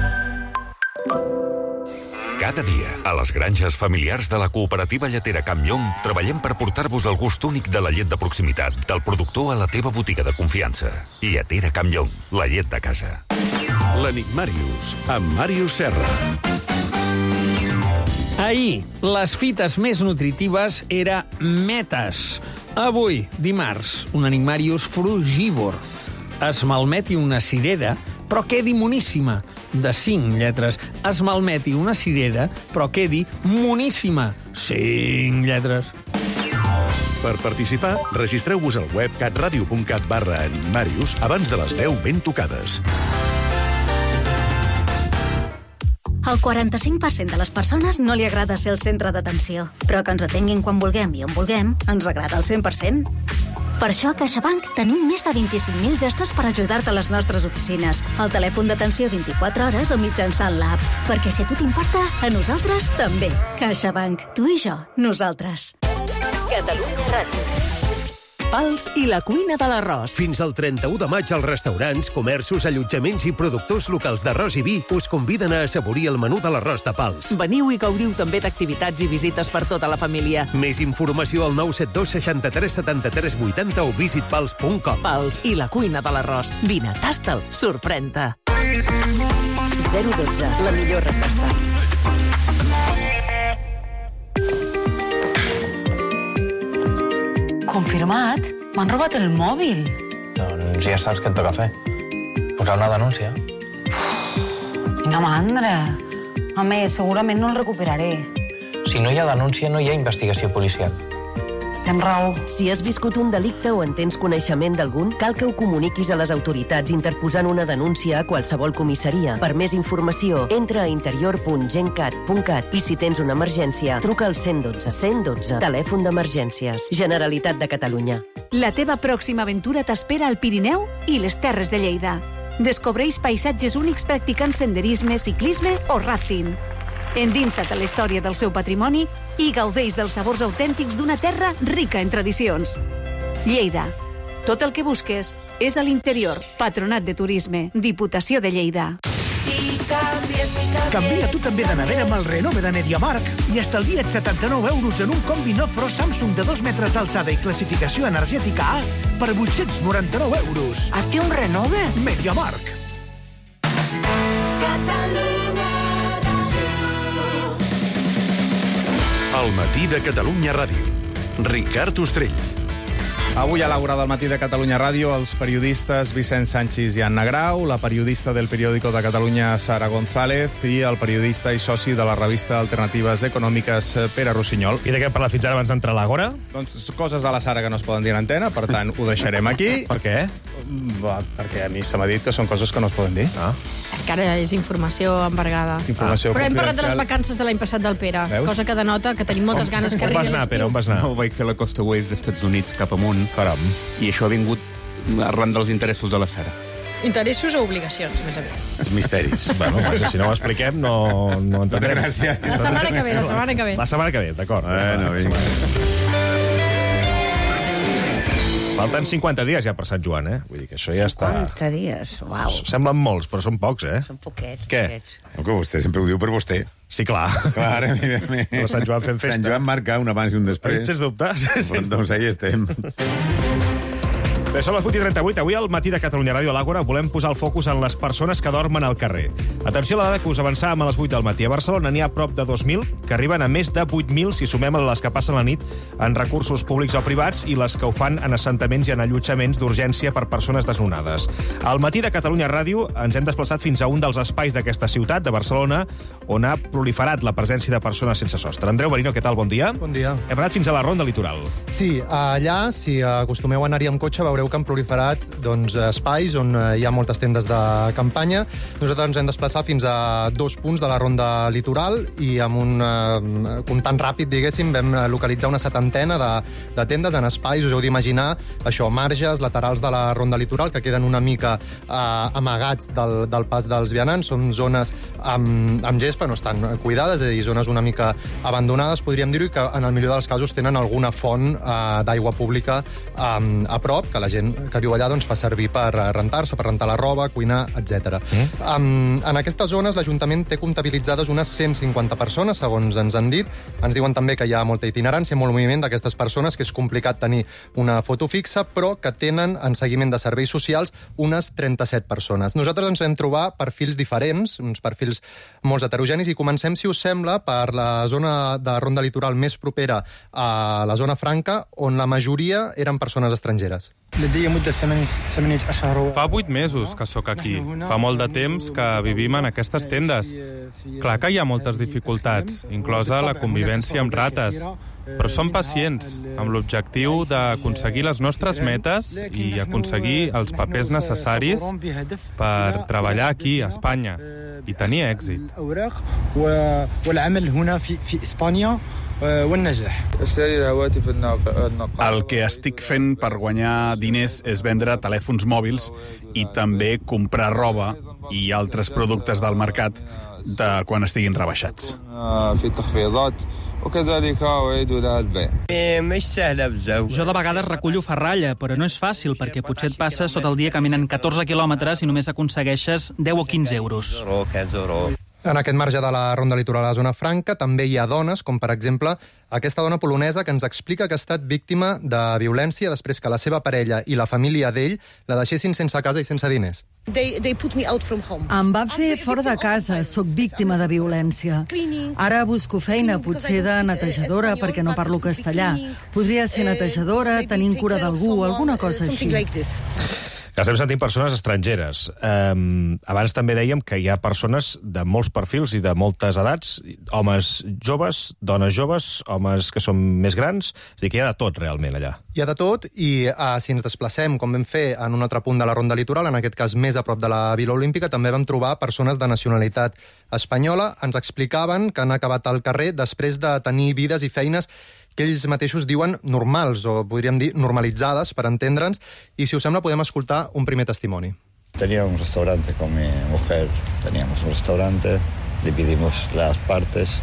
Cada dia, a les granges familiars de la cooperativa lletera Camp Llong, treballem per portar-vos el gust únic de la llet de proximitat, del productor a la teva botiga de confiança. Lletera Camp Llong, la llet de casa. L'Enigmàrius, amb Màrius Serra. Ahir, les fites més nutritives era Metes. Avui, dimarts, un Enigmàrius frugívor. Es malmeti una cirera, però quedi moníssima. De 5 lletres. Es malmeti una cirera, però quedi moníssima. 5 lletres. Per participar, registreu-vos al web catradio.cat/Enigmàrius abans de les 10 ben tocades. Al 45% de les persones no li agrada ser el centre d'atenció, però que ens atenguin quan vulguem i on vulguem ens agrada al 100%. Per això a CaixaBank tenim més de 25.000 gestos per ajudar-te a les nostres oficines, al telèfon d'atenció 24 hores o mitjançant l'app. Perquè si a tu t'importa, a nosaltres també. CaixaBank. Tu i jo. Nosaltres. Catalunya Ràdio. Pals i la cuina de l'arròs. Fins al 31 de maig, els restaurants, comerços, allotjaments i productors locals d'arròs i vi us conviden a assaborir el menú de l'arròs de Pals. Veniu i gaudiu també d'activitats i visites per tota la família. Més informació al 972 63 73 80 o visitpals.com. Pals i la cuina de l'arròs. Vine, tasta'l, sorprèn-te. 012, la millor resposta. Confirmat? M'han robat el mòbil. Doncs ja saps què et toca fer. Posar una denúncia. Quina mandra. Home, segurament no el recuperaré. Si no hi ha denúncia, no hi ha investigació policial. Tens raó. Si has viscut un delicte o en tens coneixement d'algun, cal que ho comuniquis a les autoritats interposant una denúncia a qualsevol comissaria. Per més informació, entra a interior.gencat.cat i si tens una emergència, truca al 112. 112, telèfon d'emergències. Generalitat de Catalunya. La teva pròxima aventura t'espera al Pirineu i les Terres de Lleida. Descobreix paisatges únics practicant senderisme, ciclisme o rafting. Endinsa't a la història del seu patrimoni i gaudeix dels sabors autèntics d'una terra rica en tradicions. Lleida. Tot el que busques és a l'interior. Patronat de Turisme. Diputació de Lleida. Canvia tu també de nevera amb el Renove de MediaMarkt i estalvia't 79 euros en un combi Nofro Samsung de 2 metres d'alçada i classificació energètica A per 899 euros. Et té un Renove? MediaMarkt. El matí de Catalunya Ràdio. Ricard Ostrell. Avui a l'Aura del matí de Catalunya Ràdio, els periodistes Vicent Sanchis i Anna Grau, la periodista del Periódico de Catalunya, Sara González, i el periodista i soci de la revista Alternatives Econòmiques, Pere Rossinyol. I de què hem parlat fins ara abans d'entrar a l'Àgora? Doncs coses de la Sara que no es poden dir en antena, per tant, ho deixarem aquí. Per què? Perquè a mi se m'ha dit que són coses que no es poden dir. Encara és informació embargada. Informació Però hem parlat de confidencial. les vacances de l'any passat del Pere, Veus? cosa que denota que tenim moltes ganes que On vas arribi anar, Pere? l'estiu. On vas anar? No, vaig fer la costa oest dels Estats Units cap amunt. Caram. I això ha vingut arran dels interessos de la Sara. Interessos o obligacions, més aviat. Misteris. Bueno, vaja, si no ho expliquem, no entendrem. Gràcies. La setmana que ve, la setmana que ve. La setmana que ve, d'acord. Bueno, vinga. Falten 50 dies ja per Sant Joan, eh? Vull dir que això ja està... 50 dies, uau. Semblen molts, però són pocs, eh? Són poquets, Què? poquets. No, que vostè sempre ho diu per vostè. Sí, clar. Clar, evidentment. Però Sant Joan fem festa. Sant Joan marca un abans i un després. Sens dubte. Doncs ahí estem. Bé, són les 8:38. Avui al Matí de Catalunya Ràdio a l'Àgora volem posar el focus en les persones que dormen al carrer. Atenció a la dada que us avançàvem a les 8 del matí. A Barcelona n'hi ha prop de 2.000, que arriben a més de 8.000 si sumem les que passen la nit en recursos públics o privats i les que ho fan en assentaments i en allotjaments d'urgència per persones desnonades. Al Matí de Catalunya Ràdio ens hem desplaçat fins a un dels espais d'aquesta ciutat, de Barcelona, on ha proliferat la presència de persones sense sostre. Andreu Merino, què tal? Bon dia. Bon dia. Hem anat fins a la Ronda Litoral. Sí, allà, si acostumeu a anar-hi amb cotxe, veureu que han proliferat espais on hi ha moltes tendes de campanya. Nosaltres ens hem desplaçat fins a 2 punts de la Ronda Litoral i amb un comptant ràpid, diguéssim, vam localitzar una 70 de tendes en espais, us heu d'imaginar, això, marges laterals de la Ronda Litoral, que queden una mica amagats del pas dels vianants. Són zones amb gespa, no estan cuidades, és a dir, zones una mica abandonades, podríem dir-ho, i que en el millor dels casos tenen alguna font d'aigua pública a prop, que la gent que viu allà fa servir per rentar-se, per rentar la roba, cuinar, etc. En aquestes zones l'Ajuntament té comptabilitzades unes 150 persones, segons ens han dit. Ens diuen també que hi ha molta itinerància, molt moviment d'aquestes persones, que és complicat tenir una foto fixa, però que tenen, en seguiment de serveis socials, unes 37 persones. Nosaltres ens vam trobar perfils diferents, uns perfils molt heterogenis, i comencem, si us sembla, per la zona de Ronda Litoral més propera a la zona franca, on la majoria eren persones estrangeres. Fa 8 mesos que sóc aquí. Fa molt de temps que vivim en aquestes tendes. Clar que hi ha moltes dificultats, inclosa la convivència amb rates, però som pacients, amb l'objectiu d'aconseguir les nostres metes i aconseguir els papers necessaris per treballar aquí, a Espanya, i tenir èxit. El que estic fent per guanyar diners és vendre telèfons mòbils i també comprar roba i altres productes del mercat quan estiguin rebaixats. Jo de vegades recullo ferralla, però no és fàcil, perquè potser et passes tot el dia caminant 14 quilòmetres i només aconsegueixes 10 o 15 euros. En aquest marge de la Ronda Litoral a la zona franca també hi ha dones, com per exemple aquesta dona polonesa que ens explica que ha estat víctima de violència després que la seva parella i la família d'ell la deixessin sense casa i sense diners. Em van fer fora de casa, sóc víctima de violència. Ara busco feina, potser de netejadora, perquè no parlo castellà. Podria ser netejadora, tenint cura d'algú, alguna cosa així. Estem sentint persones estrangeres. Abans també dèiem que hi ha persones de molts perfils i de moltes edats, homes joves, dones joves, homes que són més grans, és a dir, que hi ha de tot realment allà. Hi ha de tot, i si ens desplacem, com vam fer en un altre punt de la Ronda Litoral, en aquest cas més a prop de la Vila Olímpica, també vam trobar persones de nacionalitat espanyola. Ens explicaven que han acabat al carrer després de tenir vides i feines que ells mateixos diuen normals, o podríem dir normalitzades, per entendre'ns, i si us sembla podem escoltar un primer testimoni. Tenía un restaurante con mi mujer, teníamos un restaurante, dividimos las partes.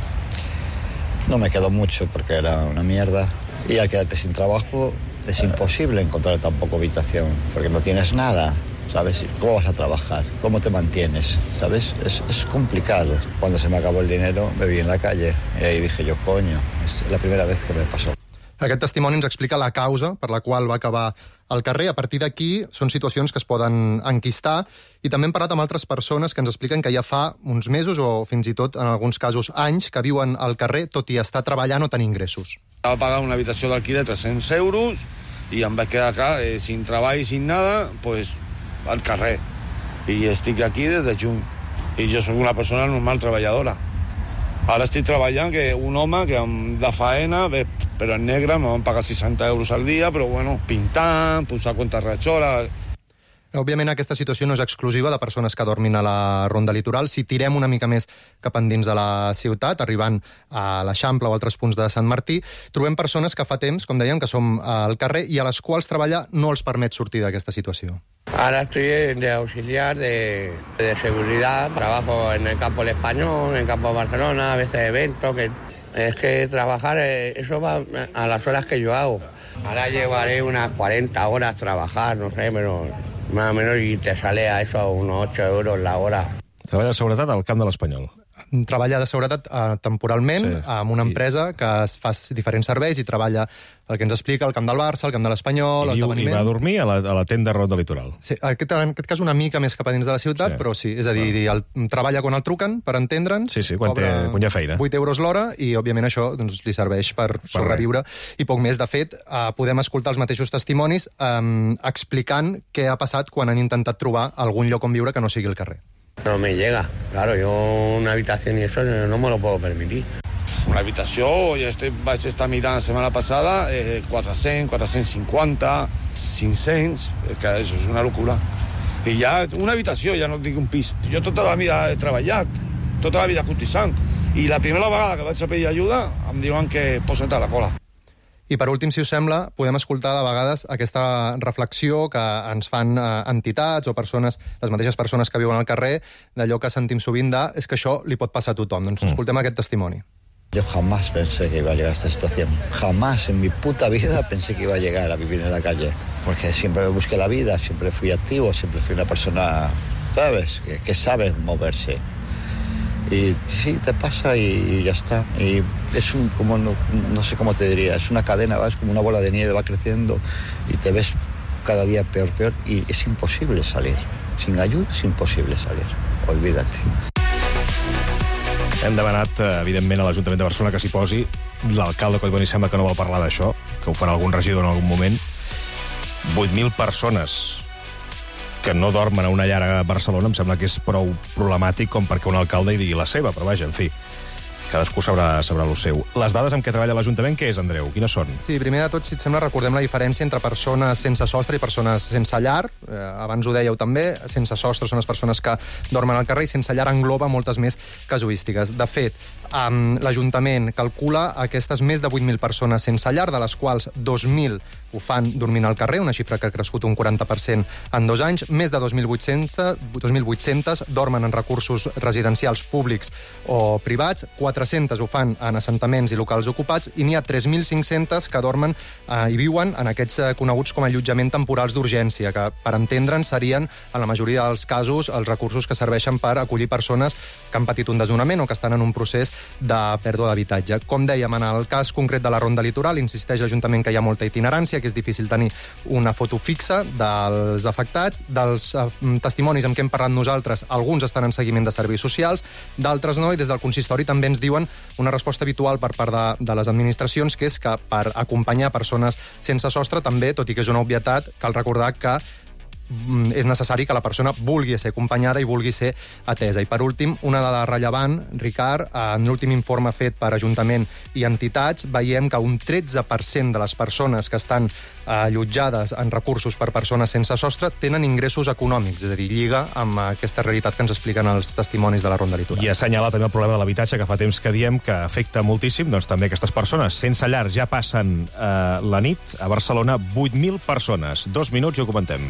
No me quedó mucho porque era una mierda. Y al quedarte sin trabajo es imposible encontrar tampoco habitación, porque no tienes nada, ¿sabes? ¿Cómo vas a trabajar? ¿Cómo te mantienes? ¿Sabes? Es complicado. Cuando se me acabó el dinero me vi en la calle y ahí dije yo, coño, es la primera vez que me pasó. Aquest testimoni ens explica la causa per la qual va acabar al carrer. A partir d'aquí són situacions que es poden enquistar, i també hem parlat amb altres persones que ens expliquen que ja fa uns mesos o fins i tot, en alguns casos, anys, que viuen al carrer tot i estar treballant o tenir ingressos. Va pagar una habitació d'alquiler de 300 euros i em vaig quedar acá sin treball i sin nada, pues al carrer. I estic aquí des de juny. I jo sóc una persona normal, treballadora. Ara estic treballant que un home que de faena, però en negre, me van pagar 60 euros al dia, però bueno, pintant, posar comptes ratxoles. Òbviament, aquesta situació no és exclusiva de persones que dormin a la Ronda Litoral. Si tirem una mica més cap endins de la ciutat, arribant a l'Eixample o altres punts de Sant Martí, trobem persones que fa temps, com dèiem, que som al carrer i a les quals treballar no els permet sortir d'aquesta situació. Ahora estoy de auxiliar de seguridad, trabajo en el campo del Español, en el campo de Barcelona, a veces eventos, que es que trabajar, eso va a las horas que yo hago. Ahora llevaré unas 40 horas trabajar, no sé, pero más o menos, y te sale a eso a unos 8 euros la hora. Treballa de seguretat al camp de l'Espanyol. treballa de seguretat temporalment amb una empresa que es fa diferents serveis i treballa el que ens explica el camp del Barça, el camp de l'Espanyol, esdeveniments... I va dormir a la tenda Ronda Litoral. Sí, en aquest cas una mica més cap a dins de la ciutat, però sí, és a dir, treballa quan el truquen, per entendre'ns, quan hi ha feina. 8 euros l'hora, i òbviament això li serveix per sobreviure, i poc més. De fet, podem escoltar els mateixos testimonis explicant què ha passat quan han intentat trobar algun lloc on viure que no sigui el carrer. No me llega, claro, yo una habitación y eso no me lo puedo permitir. Una habitació, vaig estar mirant la setmana passada, 400, 450, 500, que això és una locura. I ja una habitació, ja no dic un pis. Jo tota la vida he treballat, tota la vida cotitzant, i la primera vegada que vaig a pedir ajuda em diuen que posa't a la cola. I per últim, si us sembla, podem escoltar de vegades aquesta reflexió que ens fan entitats o persones, les mateixes persones que viuen al carrer, d'allò que sentim sovint és que això li pot passar a tothom. Doncs escoltem aquest testimoni. Yo jamás pensé que iba a llegar a esta situación. Jamás en mi puta vida pensé que iba a llegar a vivir en la calle. Porque siempre me busqué la vida, siempre fui activo, siempre fui una persona, ¿sabes?, que sabe moverse. Y sí, te pasa y ya está. Y es como, no sé cómo te diría, es una cadena, es como una bola de nieve, va creciendo y te ves cada día peor, y es imposible salir. Sin ayuda es imposible salir. Olvídate. Hem demanat, evidentment, a l'Ajuntament de Barcelona que s'hi posi. L'alcalde Collboni sembla que no vol parlar d'això, que ho farà algun regidor en algun moment. 8.000 persones que no dormen a una llar a Barcelona em sembla que és prou problemàtic com perquè un alcalde hi digui la seva, però vaja, en fi, cadascú sabrà el seu. Les dades amb què treballa l'Ajuntament, què és, Andreu? Quines són? Sí, primer de tot, si et sembla, recordem la diferència entre persones sense sostre i persones sense llar. Abans ho dèieu també, sense sostre són les persones que dormen al carrer i sense llar engloba moltes més casuístiques. De fet, l'Ajuntament calcula aquestes més de 8.000 persones sense llar, de les quals 2.000 ho fan dormint al carrer, una xifra que ha crescut un 40% en 2 anys. Més de 2.800 dormen en recursos residencials públics o privats, 400 ho fan en assentaments i locals ocupats, i n'hi ha 3.500 que dormen i viuen en aquests coneguts com a allotjament temporals d'urgència, que, per entendre'ns, serien, en la majoria dels casos, els recursos que serveixen per acollir persones que han patit un desnonament o que estan en un procés de pèrdua d'habitatge. Com dèiem, en el cas concret de la Ronda Litoral, insisteix l'Ajuntament que hi ha molta itinerància, que és difícil tenir una foto fixa dels afectats. Dels testimonis amb què hem parlat nosaltres, alguns estan en seguiment de serveis socials, d'altres no, i des del consistori també ens diuen una resposta habitual per part de les administracions, que és que per acompanyar persones sense sostre també, tot i que és una obvietat, cal recordar que és necessari que la persona vulgui ser acompanyada i vulgui ser atesa. I per últim, una dada rellevant, Ricard, en l'últim informe fet per Ajuntament i entitats, veiem que un 13% de les persones que estan allotjades en recursos per persones sense sostre tenen ingressos econòmics, és a dir, lliga amb aquesta realitat que ens expliquen els testimonis de la Ronda Litoral. I assenyala també el problema de l'habitatge, que fa temps que diem que afecta moltíssim, doncs també aquestes persones sense llar ja passen la nit a Barcelona, 8.000 persones. 2 minuts i ho comentem.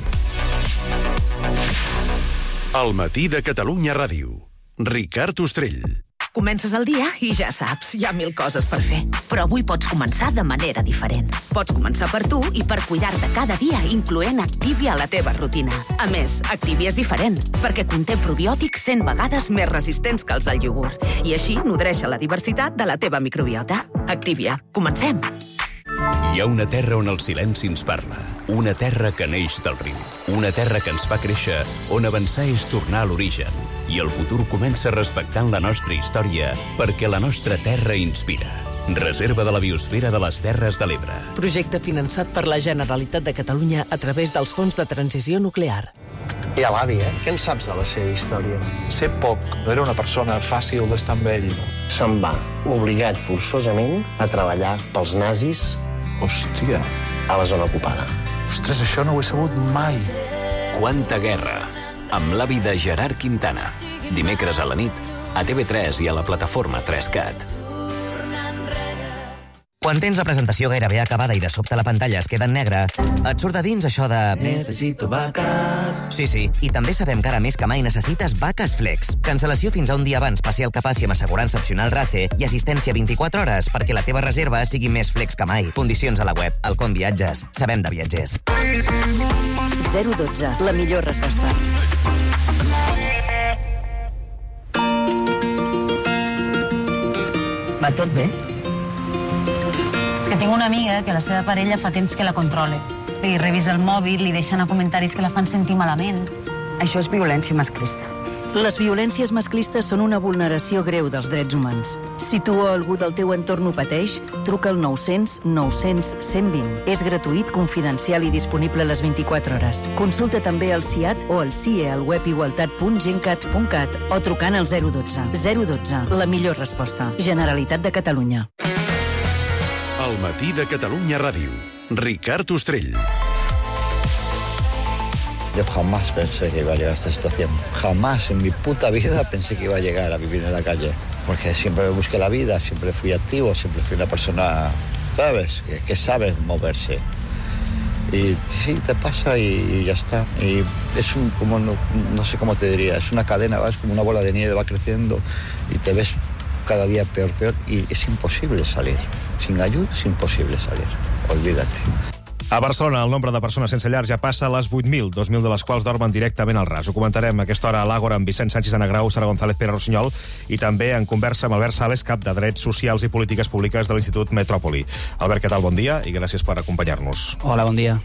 Al matí de Catalunya Ràdio. Ricard Ostrell. Comences el dia i ja saps, hi ha 1000 coses per fer. Però avui pots començar de manera diferent. Pots començar per tu i per cuidar-te cada dia, incloent Activia a la teva rutina. A més, Activia és diferent, perquè conté probiòtics 100 vegades més resistents que els del iogurt. I així nodreixen la diversitat de la teva microbiota. Activia. Comencem! Hi ha una terra on el silenci ens parla. Una terra que neix del riu. Una terra que ens fa créixer, on avançar és tornar a l'origen. I el futur comença respectant la nostra història, perquè la nostra terra inspira. Reserva de la Biosfera de les Terres de l'Ebre. Projecte finançat per la Generalitat de Catalunya a través dels Fons de Transició Nuclear. I a l'avi, Què en saps de la seva història? Sé poc. No era una persona fàcil d'estar amb ell. Se'n va, obligat forçosament a treballar pels nazis. Hòstia. A la zona ocupada. Ostres, això no ho he sabut mai. Quanta guerra, amb l'avi de Gerard Quintana. Dimecres a la nit, a TV3 i a la plataforma 3CAT. Quan tens la presentació gairebé acabada i de sobte la pantalla es queda en negre, et surt de dins això de... Necesito vacas. Sí, i també sabem que ara més que mai necessites Vacas Flex. Cancel·lació fins a un dia abans, passi el que passi amb assegurança opcional RACE i assistència 24 hores perquè la teva reserva sigui més flex que mai. Condicions a la web. Alcom Viatges. Sabem de viatgers. 012. La millor resposta. Va tot bé? És que tinc una amiga que la seva parella fa temps que la controla. Li revisa el mòbil, li deixa anar comentaris que la fan sentir malament. Això és violència masclista. Les violències masclistes són una vulneració greu dels drets humans. Si tu o algú del teu entorn ho pateix, truca al 900 900 120. És gratuït, confidencial i disponible a les 24 hores. Consulta també el CIAT o el CIE al web igualtat.gencat.cat o trucant al 012. 012, la millor resposta. Generalitat de Catalunya. El matí de Catalunya Ràdio. Ricard Ostrell. Yo jamás pensé que iba a llegar a esta situación. Jamás en mi puta vida pensé que iba a llegar a vivir en la calle. Porque siempre me busqué la vida, siempre fui activo, siempre fui una persona, ¿sabes? Que sabe moverse. Y sí, te pasa y ya está. Y es como, no sé cómo te diría, es una cadena, es como una bola de nieve, va creciendo y te ves cada día peor, y es imposible salir. Sin ayuda es imposible salir. Olvídate. A Barcelona, el nombre de persones sense llar ja passa a les 8.000, 2.000 de les quals dormen directament al ras. Ho comentarem a aquesta hora a l'Àgora amb Vicent Sánchez de Negrau, Sara González, Pere Rossinyol i també en conversa amb Albert Sales, cap de Drets Socials i Polítiques Públiques de l'Institut Metròpoli. Albert, què tal? Bon dia i gràcies per acompanyar-nos. Hola, bon dia.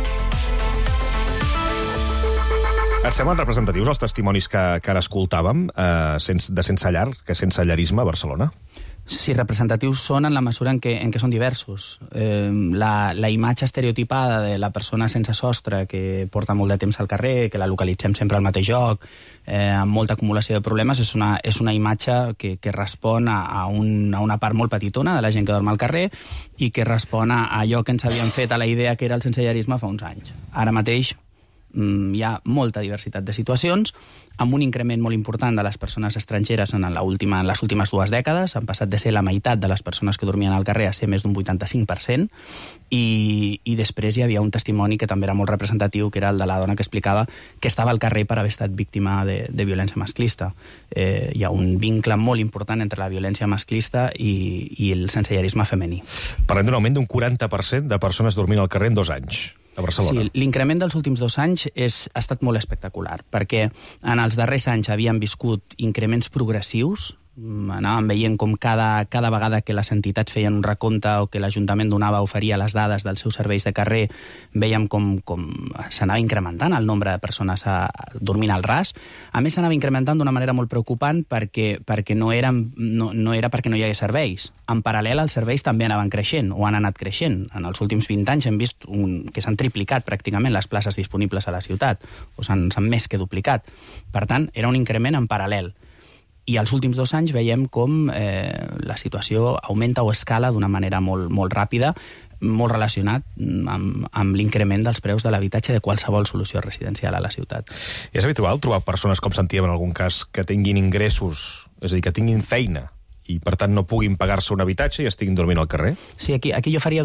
Et semblen representatius els testimonis que ara escoltàvem de sense llar, que sense llarisme a Barcelona? Sí, representatius són en la mesura en què són diversos. La imatge estereotipada de la persona sense sostre que porta molt de temps al carrer, que la localitzem sempre al mateix lloc, amb molta acumulació de problemes, és una imatge que respon a una part molt petitona de la gent que dorm al carrer i que respon a allò que ens havíem fet a la idea que era el sensellarisme fa uns anys. Ara mateix hi ha molta diversitat de situacions, amb un increment molt important de les persones estrangeres en les últimes 2 dècades. Han passat de ser la meitat de les persones que dormien al carrer a ser més d'un 85%, i després hi havia un testimoni que també era molt representatiu, que era el de la dona que explicava que estava al carrer per haver estat víctima de violència masclista. Hi ha un vincle molt important entre la violència masclista i el sensellarisme femení. Parlem d'un augment d'un 40% de persones dormint al carrer en 2 anys. A Barcelona. Sí, l'increment dels últims 2 anys ha estat molt espectacular, perquè en els darrers anys havíem viscut increments progressius, anàvem veient com cada vegada que les entitats feien un recompte o que l'Ajuntament oferia les dades dels seus serveis de carrer, vèiem com s'anava incrementant el nombre de persones dormint al ras. A més, s'anava incrementant d'una manera molt preocupant perquè no era perquè no hi hagués serveis. En paral·lel, els serveis també anaven creixent, o han anat creixent. En els últims 20 anys hem vist que s'han triplicat pràcticament les places disponibles a la ciutat, o s'han més que duplicat. Per tant, era un increment en paral·lel. I els últims 2 anys veiem com la situació augmenta o escala d'una manera molt ràpida, molt relacionat amb l'increment dels preus de l'habitatge de qualsevol solució residencial a la ciutat. I és habitual trobar persones, com sentíem en algun cas, que tinguin ingressos, és a dir, que tinguin feina, i per tant no puguin pagar-se un habitatge i estiguin dormint al carrer? Sí, aquí jo faria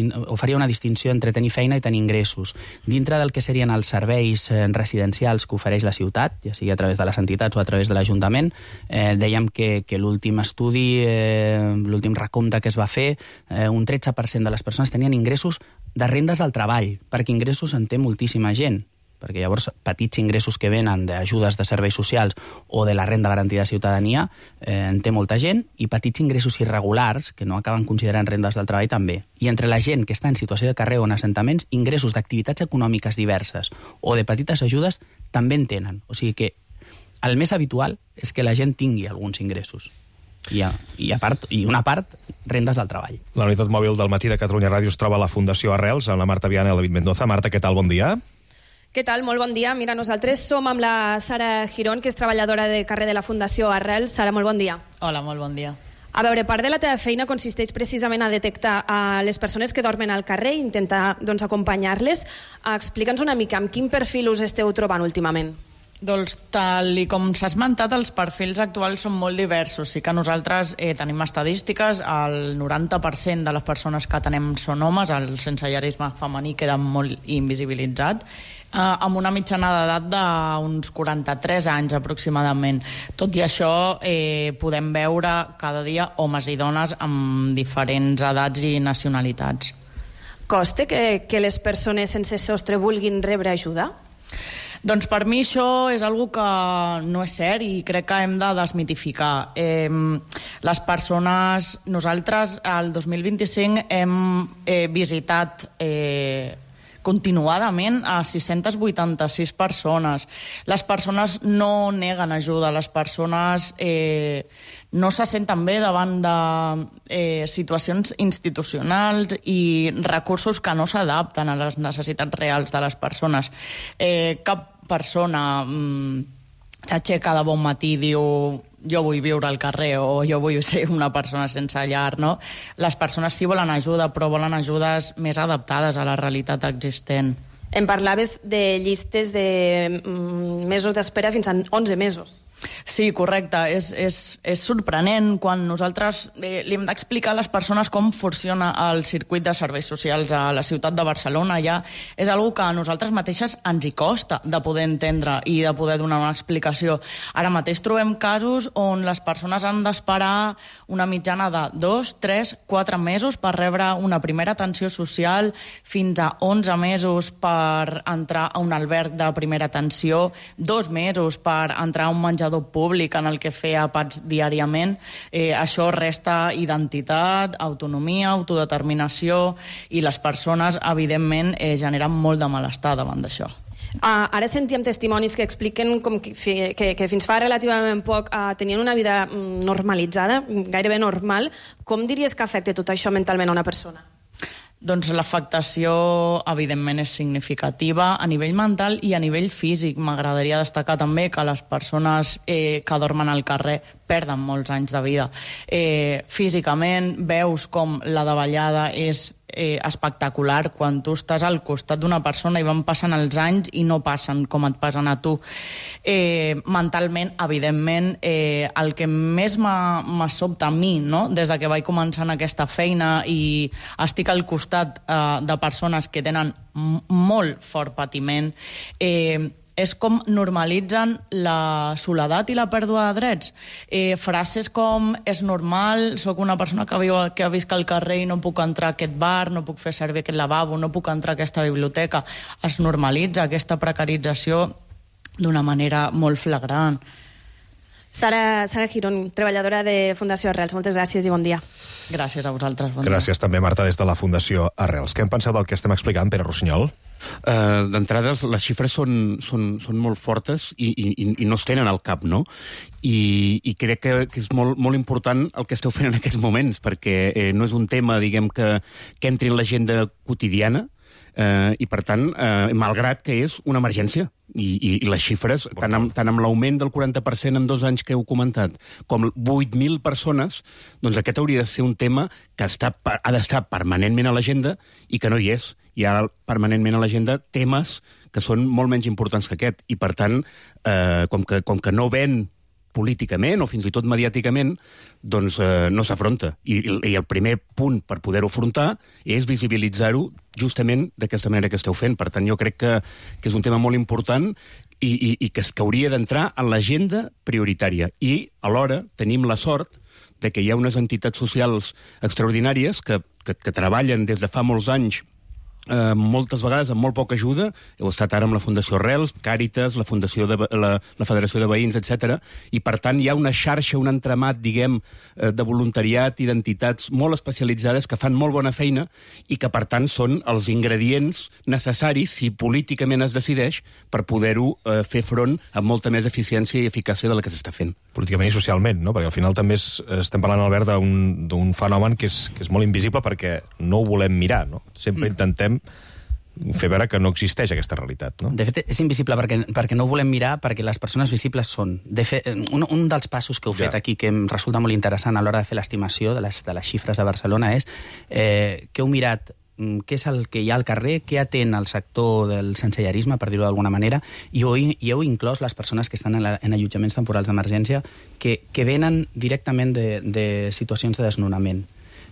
una distinció entre tenir feina i tenir ingressos. Dintre del que serien els serveis residencials que ofereix la ciutat, ja sigui a través de les entitats o a través de l'Ajuntament, dèiem que l'últim estudi, l'últim recompte que es va fer, un 13% de les persones tenien ingressos de rendes del treball, perquè ingressos en té moltíssima gent, perquè llavors petits ingressos que venen d'ajudes de serveis socials o de la renda garantida de ciutadania en té molta gent, i petits ingressos irregulars, que no acaben considerant rendes del treball, també. I entre la gent que està en situació de carrer o en assentaments, ingressos d'activitats econòmiques diverses o de petites ajudes també en tenen. O sigui que el més habitual és que la gent tingui alguns ingressos. I una part, rendes del treball. La unitat mòbil del matí de Catalunya Ràdio es troba a la Fundació Arrels, amb la Marta Viana i el David Mendoza. Marta, què tal? Bon dia. Què tal? Molt bon dia. Mira, nosaltres som amb la Sara Girón, que és treballadora de carrer de la Fundació Arrels. Sara, molt bon dia. Hola, molt bon dia. A veure, part de la teva feina consisteix precisament a detectar les persones que dormen al carrer i intentar acompanyar-les. Explica'ns una mica amb quin perfil us esteu trobant últimament. Doncs tal i com s'ha esmentat, els perfils actuals són molt diversos. Sí que nosaltres tenim estadístiques, el 90% de les persones que atenem són homes, el sensellarisme femení queda molt invisibilitzat, amb una mitjana d'edat d'uns 43 anys aproximadament. Tot i això, podem veure cada dia homes i dones amb diferents edats i nacionalitats. Costa que les persones sense sostre vulguin rebre ajuda? Doncs per mi això és algo que no és cert i crec que hem de desmitificar. Les persones... Nosaltres, el 2025, hem visitat continuadament a 686 persones. Les persones no neguen ajuda, les persones no se senten bé davant de situacions institucionals i recursos que no s'adapten a les necessitats reals de les persones. Cap persona s'aixeca de bon matí i diu jo vull viure al carrer o jo vull ser una persona sense llar, no? Les persones sí volen ajuda, però volen ajudes més adaptades a la realitat existent. Em parlaves de llistes de mesos d'espera fins a 11 mesos. Sí, correcte. És sorprenent quan nosaltres li hem d'explicar a les persones com funciona el circuit de serveis socials a la ciutat de Barcelona. Ja és una que a nosaltres mateixes ens hi costa de poder entendre i de poder donar una explicació. Ara mateix trobem casos on les persones han d'esperar una mitjana de 2, 3, 4 mesos per rebre una primera atenció social, fins a 11 mesos per entrar a un alberg de primera atenció, 2 mesos per entrar a un menjador públic en el que fer àpats diàriament. Això resta identitat, autonomia, autodeterminació, i les persones, evidentment, generen molt de malestar davant d'això. Ara sentíem testimonis que expliquen que fins fa relativament poc tenien una vida normalitzada, gairebé normal. Com diries que afecta tot això mentalment a una persona? Doncs l'afectació, evidentment, és significativa a nivell mental i a nivell físic. M'agradaria destacar també que les persones que dormen al carrer perden molts anys de vida. Físicament veus com la davallada és espectacular quan tu estàs al costat d'una persona i van passant els anys i no passen com et passen a tu. Mentalment, evidentment, el que més m'ha sobtat a mi, no? Des de que vaig començar en aquesta feina i estic al costat de persones que tenen molt fort patiment, és com normalitzen la soledat i la pèrdua de drets. Frases com és normal, sóc una persona que visc al carrer i no puc entrar a aquest bar, no puc fer servir aquest lavabo, no puc entrar a aquesta biblioteca. Es normalitza aquesta precarització d'una manera molt flagrant. Sara Girón, treballadora de Fundació Arrels, moltes gràcies i bon dia. Gràcies a vosaltres, bon dia. Gràcies també, Marta, des de la Fundació Arrels. Què en penseu del que estem explicant, Pere Rossinyol? D'entrada, les xifres són molt fortes i no es tenen al cap, no? I crec que és molt important el que esteu fent en aquests moments, perquè no és un tema, diguem, que entri en l'agenda quotidiana, i per tant, malgrat que és una emergència, i les xifres, tant amb l'augment del 40% en 2 anys que heu comentat, com 8.000 persones, doncs aquest hauria de ser un tema que ha d'estar permanentment a l'agenda i que no hi és. Hi ha permanentment a l'agenda temes que són molt menys importants que aquest, i per tant, com que no ven políticament o fins i tot mediàticament, doncs no s'afronta. I el primer punt per poder-ho afrontar és visibilitzar-ho justament d'aquesta manera que esteu fent. Per tant, jo crec que és un tema molt important i que hauria d'entrar en l'agenda prioritària. I, alhora, tenim la sort de que hi ha unes entitats socials extraordinàries que treballen des de fa molts anys, moltes vegades amb molt poca ajuda. Heu estat ara amb la Fundació Arrels, Càritas, la Federació de Veïns, etc. I, per tant, hi ha una xarxa, un entramat, diguem, de voluntariat i d'entitats molt especialitzades que fan molt bona feina i que, per tant, són els ingredients necessaris, si políticament es decideix, per poder-ho fer front amb molta més eficiència i eficàcia de la que s'està fent. Políticament i socialment, no? Perquè al final també estem parlant, Albert, d'un fenomen que és molt invisible perquè no ho volem mirar, no? Sempre intentem fer veure que no existeix aquesta realitat, no? De fet, és invisible perquè no ho volem mirar, perquè les persones visibles són. De fet, un dels passos que heu fet aquí, que em resulta molt interessant a l'hora de fer l'estimació de les xifres de Barcelona, és que heu mirat què és el que hi ha al carrer, què atén el sector del sensellarisme, per dir-ho d'alguna manera, i heu inclòs les persones que estan en allotjaments temporals d'emergència que venen directament de situacions de desnonament.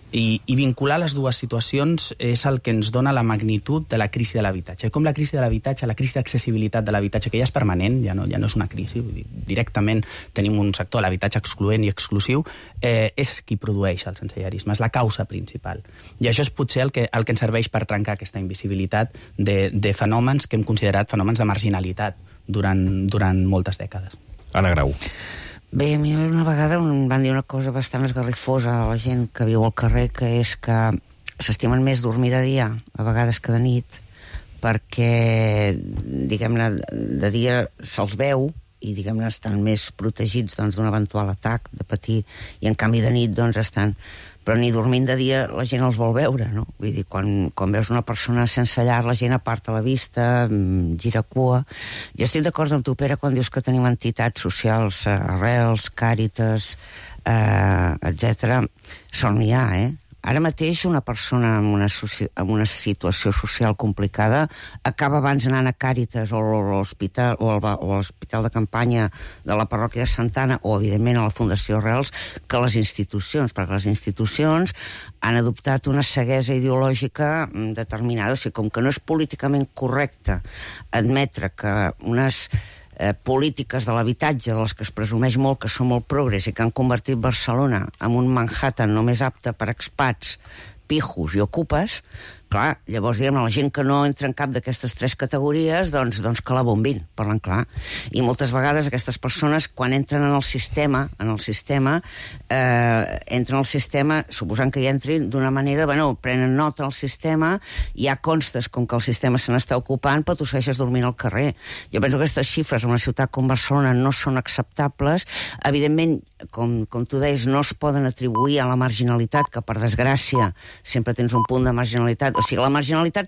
I vincular les dues situacions és el que ens dona la magnitud de la crisi de l'habitatge. Com la crisi de l'habitatge, la crisi d'accessibilitat de l'habitatge, que ja és permanent, ja no és una crisi, vull dir, directament tenim un sector, l'habitatge excloent i exclusiu, és qui produeix el sensellarisme, és la causa principal. I això és potser el que ens serveix per trencar aquesta invisibilitat de fenòmens que hem considerat fenòmens de marginalitat durant moltes dècades. Anna Grau. Bé, a mi una vegada em van dir una cosa bastant esgarrifosa a la gent que viu al carrer, que és que s'estimen més dormir de dia, a vegades que de nit, perquè, diguem-ne, de dia se'ls veu i, diguem-ne, estan més protegits d'un eventual atac de patir, i en canvi de nit, estan... Però ni dormint de dia la gent els vol veure, no? Vull dir, quan veus una persona sense llar, la gent aparta la vista, gira cua. Jo estic d'acord amb tu, Pere, quan dius que tenim entitats socials, Arrels, Càritas, etc. Sort n'hi ha, Ara mateix una persona amb una situació social complicada acaba abans anant a Càritas o a l'hospital de campanya de la parròquia de Santa Anna o, evidentment, a la Fundació Arrels que les institucions, perquè les institucions han adoptat una ceguesa ideològica determinada. O sigui, com que no és políticament correcte admetre que unes polítiques de l'habitatge, de les que es presumeix molt que són molt progres i que han convertit Barcelona en un Manhattan només apte per expats, pijos i ocupes, clar, llavors, diguem, la gent que no entra en cap d'aquestes tres categories, doncs que la bombin, parlant clar. I moltes vegades aquestes persones, quan entren en el sistema, entren al sistema, suposant que hi entrin d'una manera, prenen nota al sistema, ja constes com que el sistema se n'està ocupant, però tu segueixes dormint al carrer. Jo penso que aquestes xifres en una ciutat com Barcelona no són acceptables. Evidentment, com tu deies, no es poden atribuir a la marginalitat, que per desgràcia sempre tens un punt de marginalitat. O sigui, la marginalitat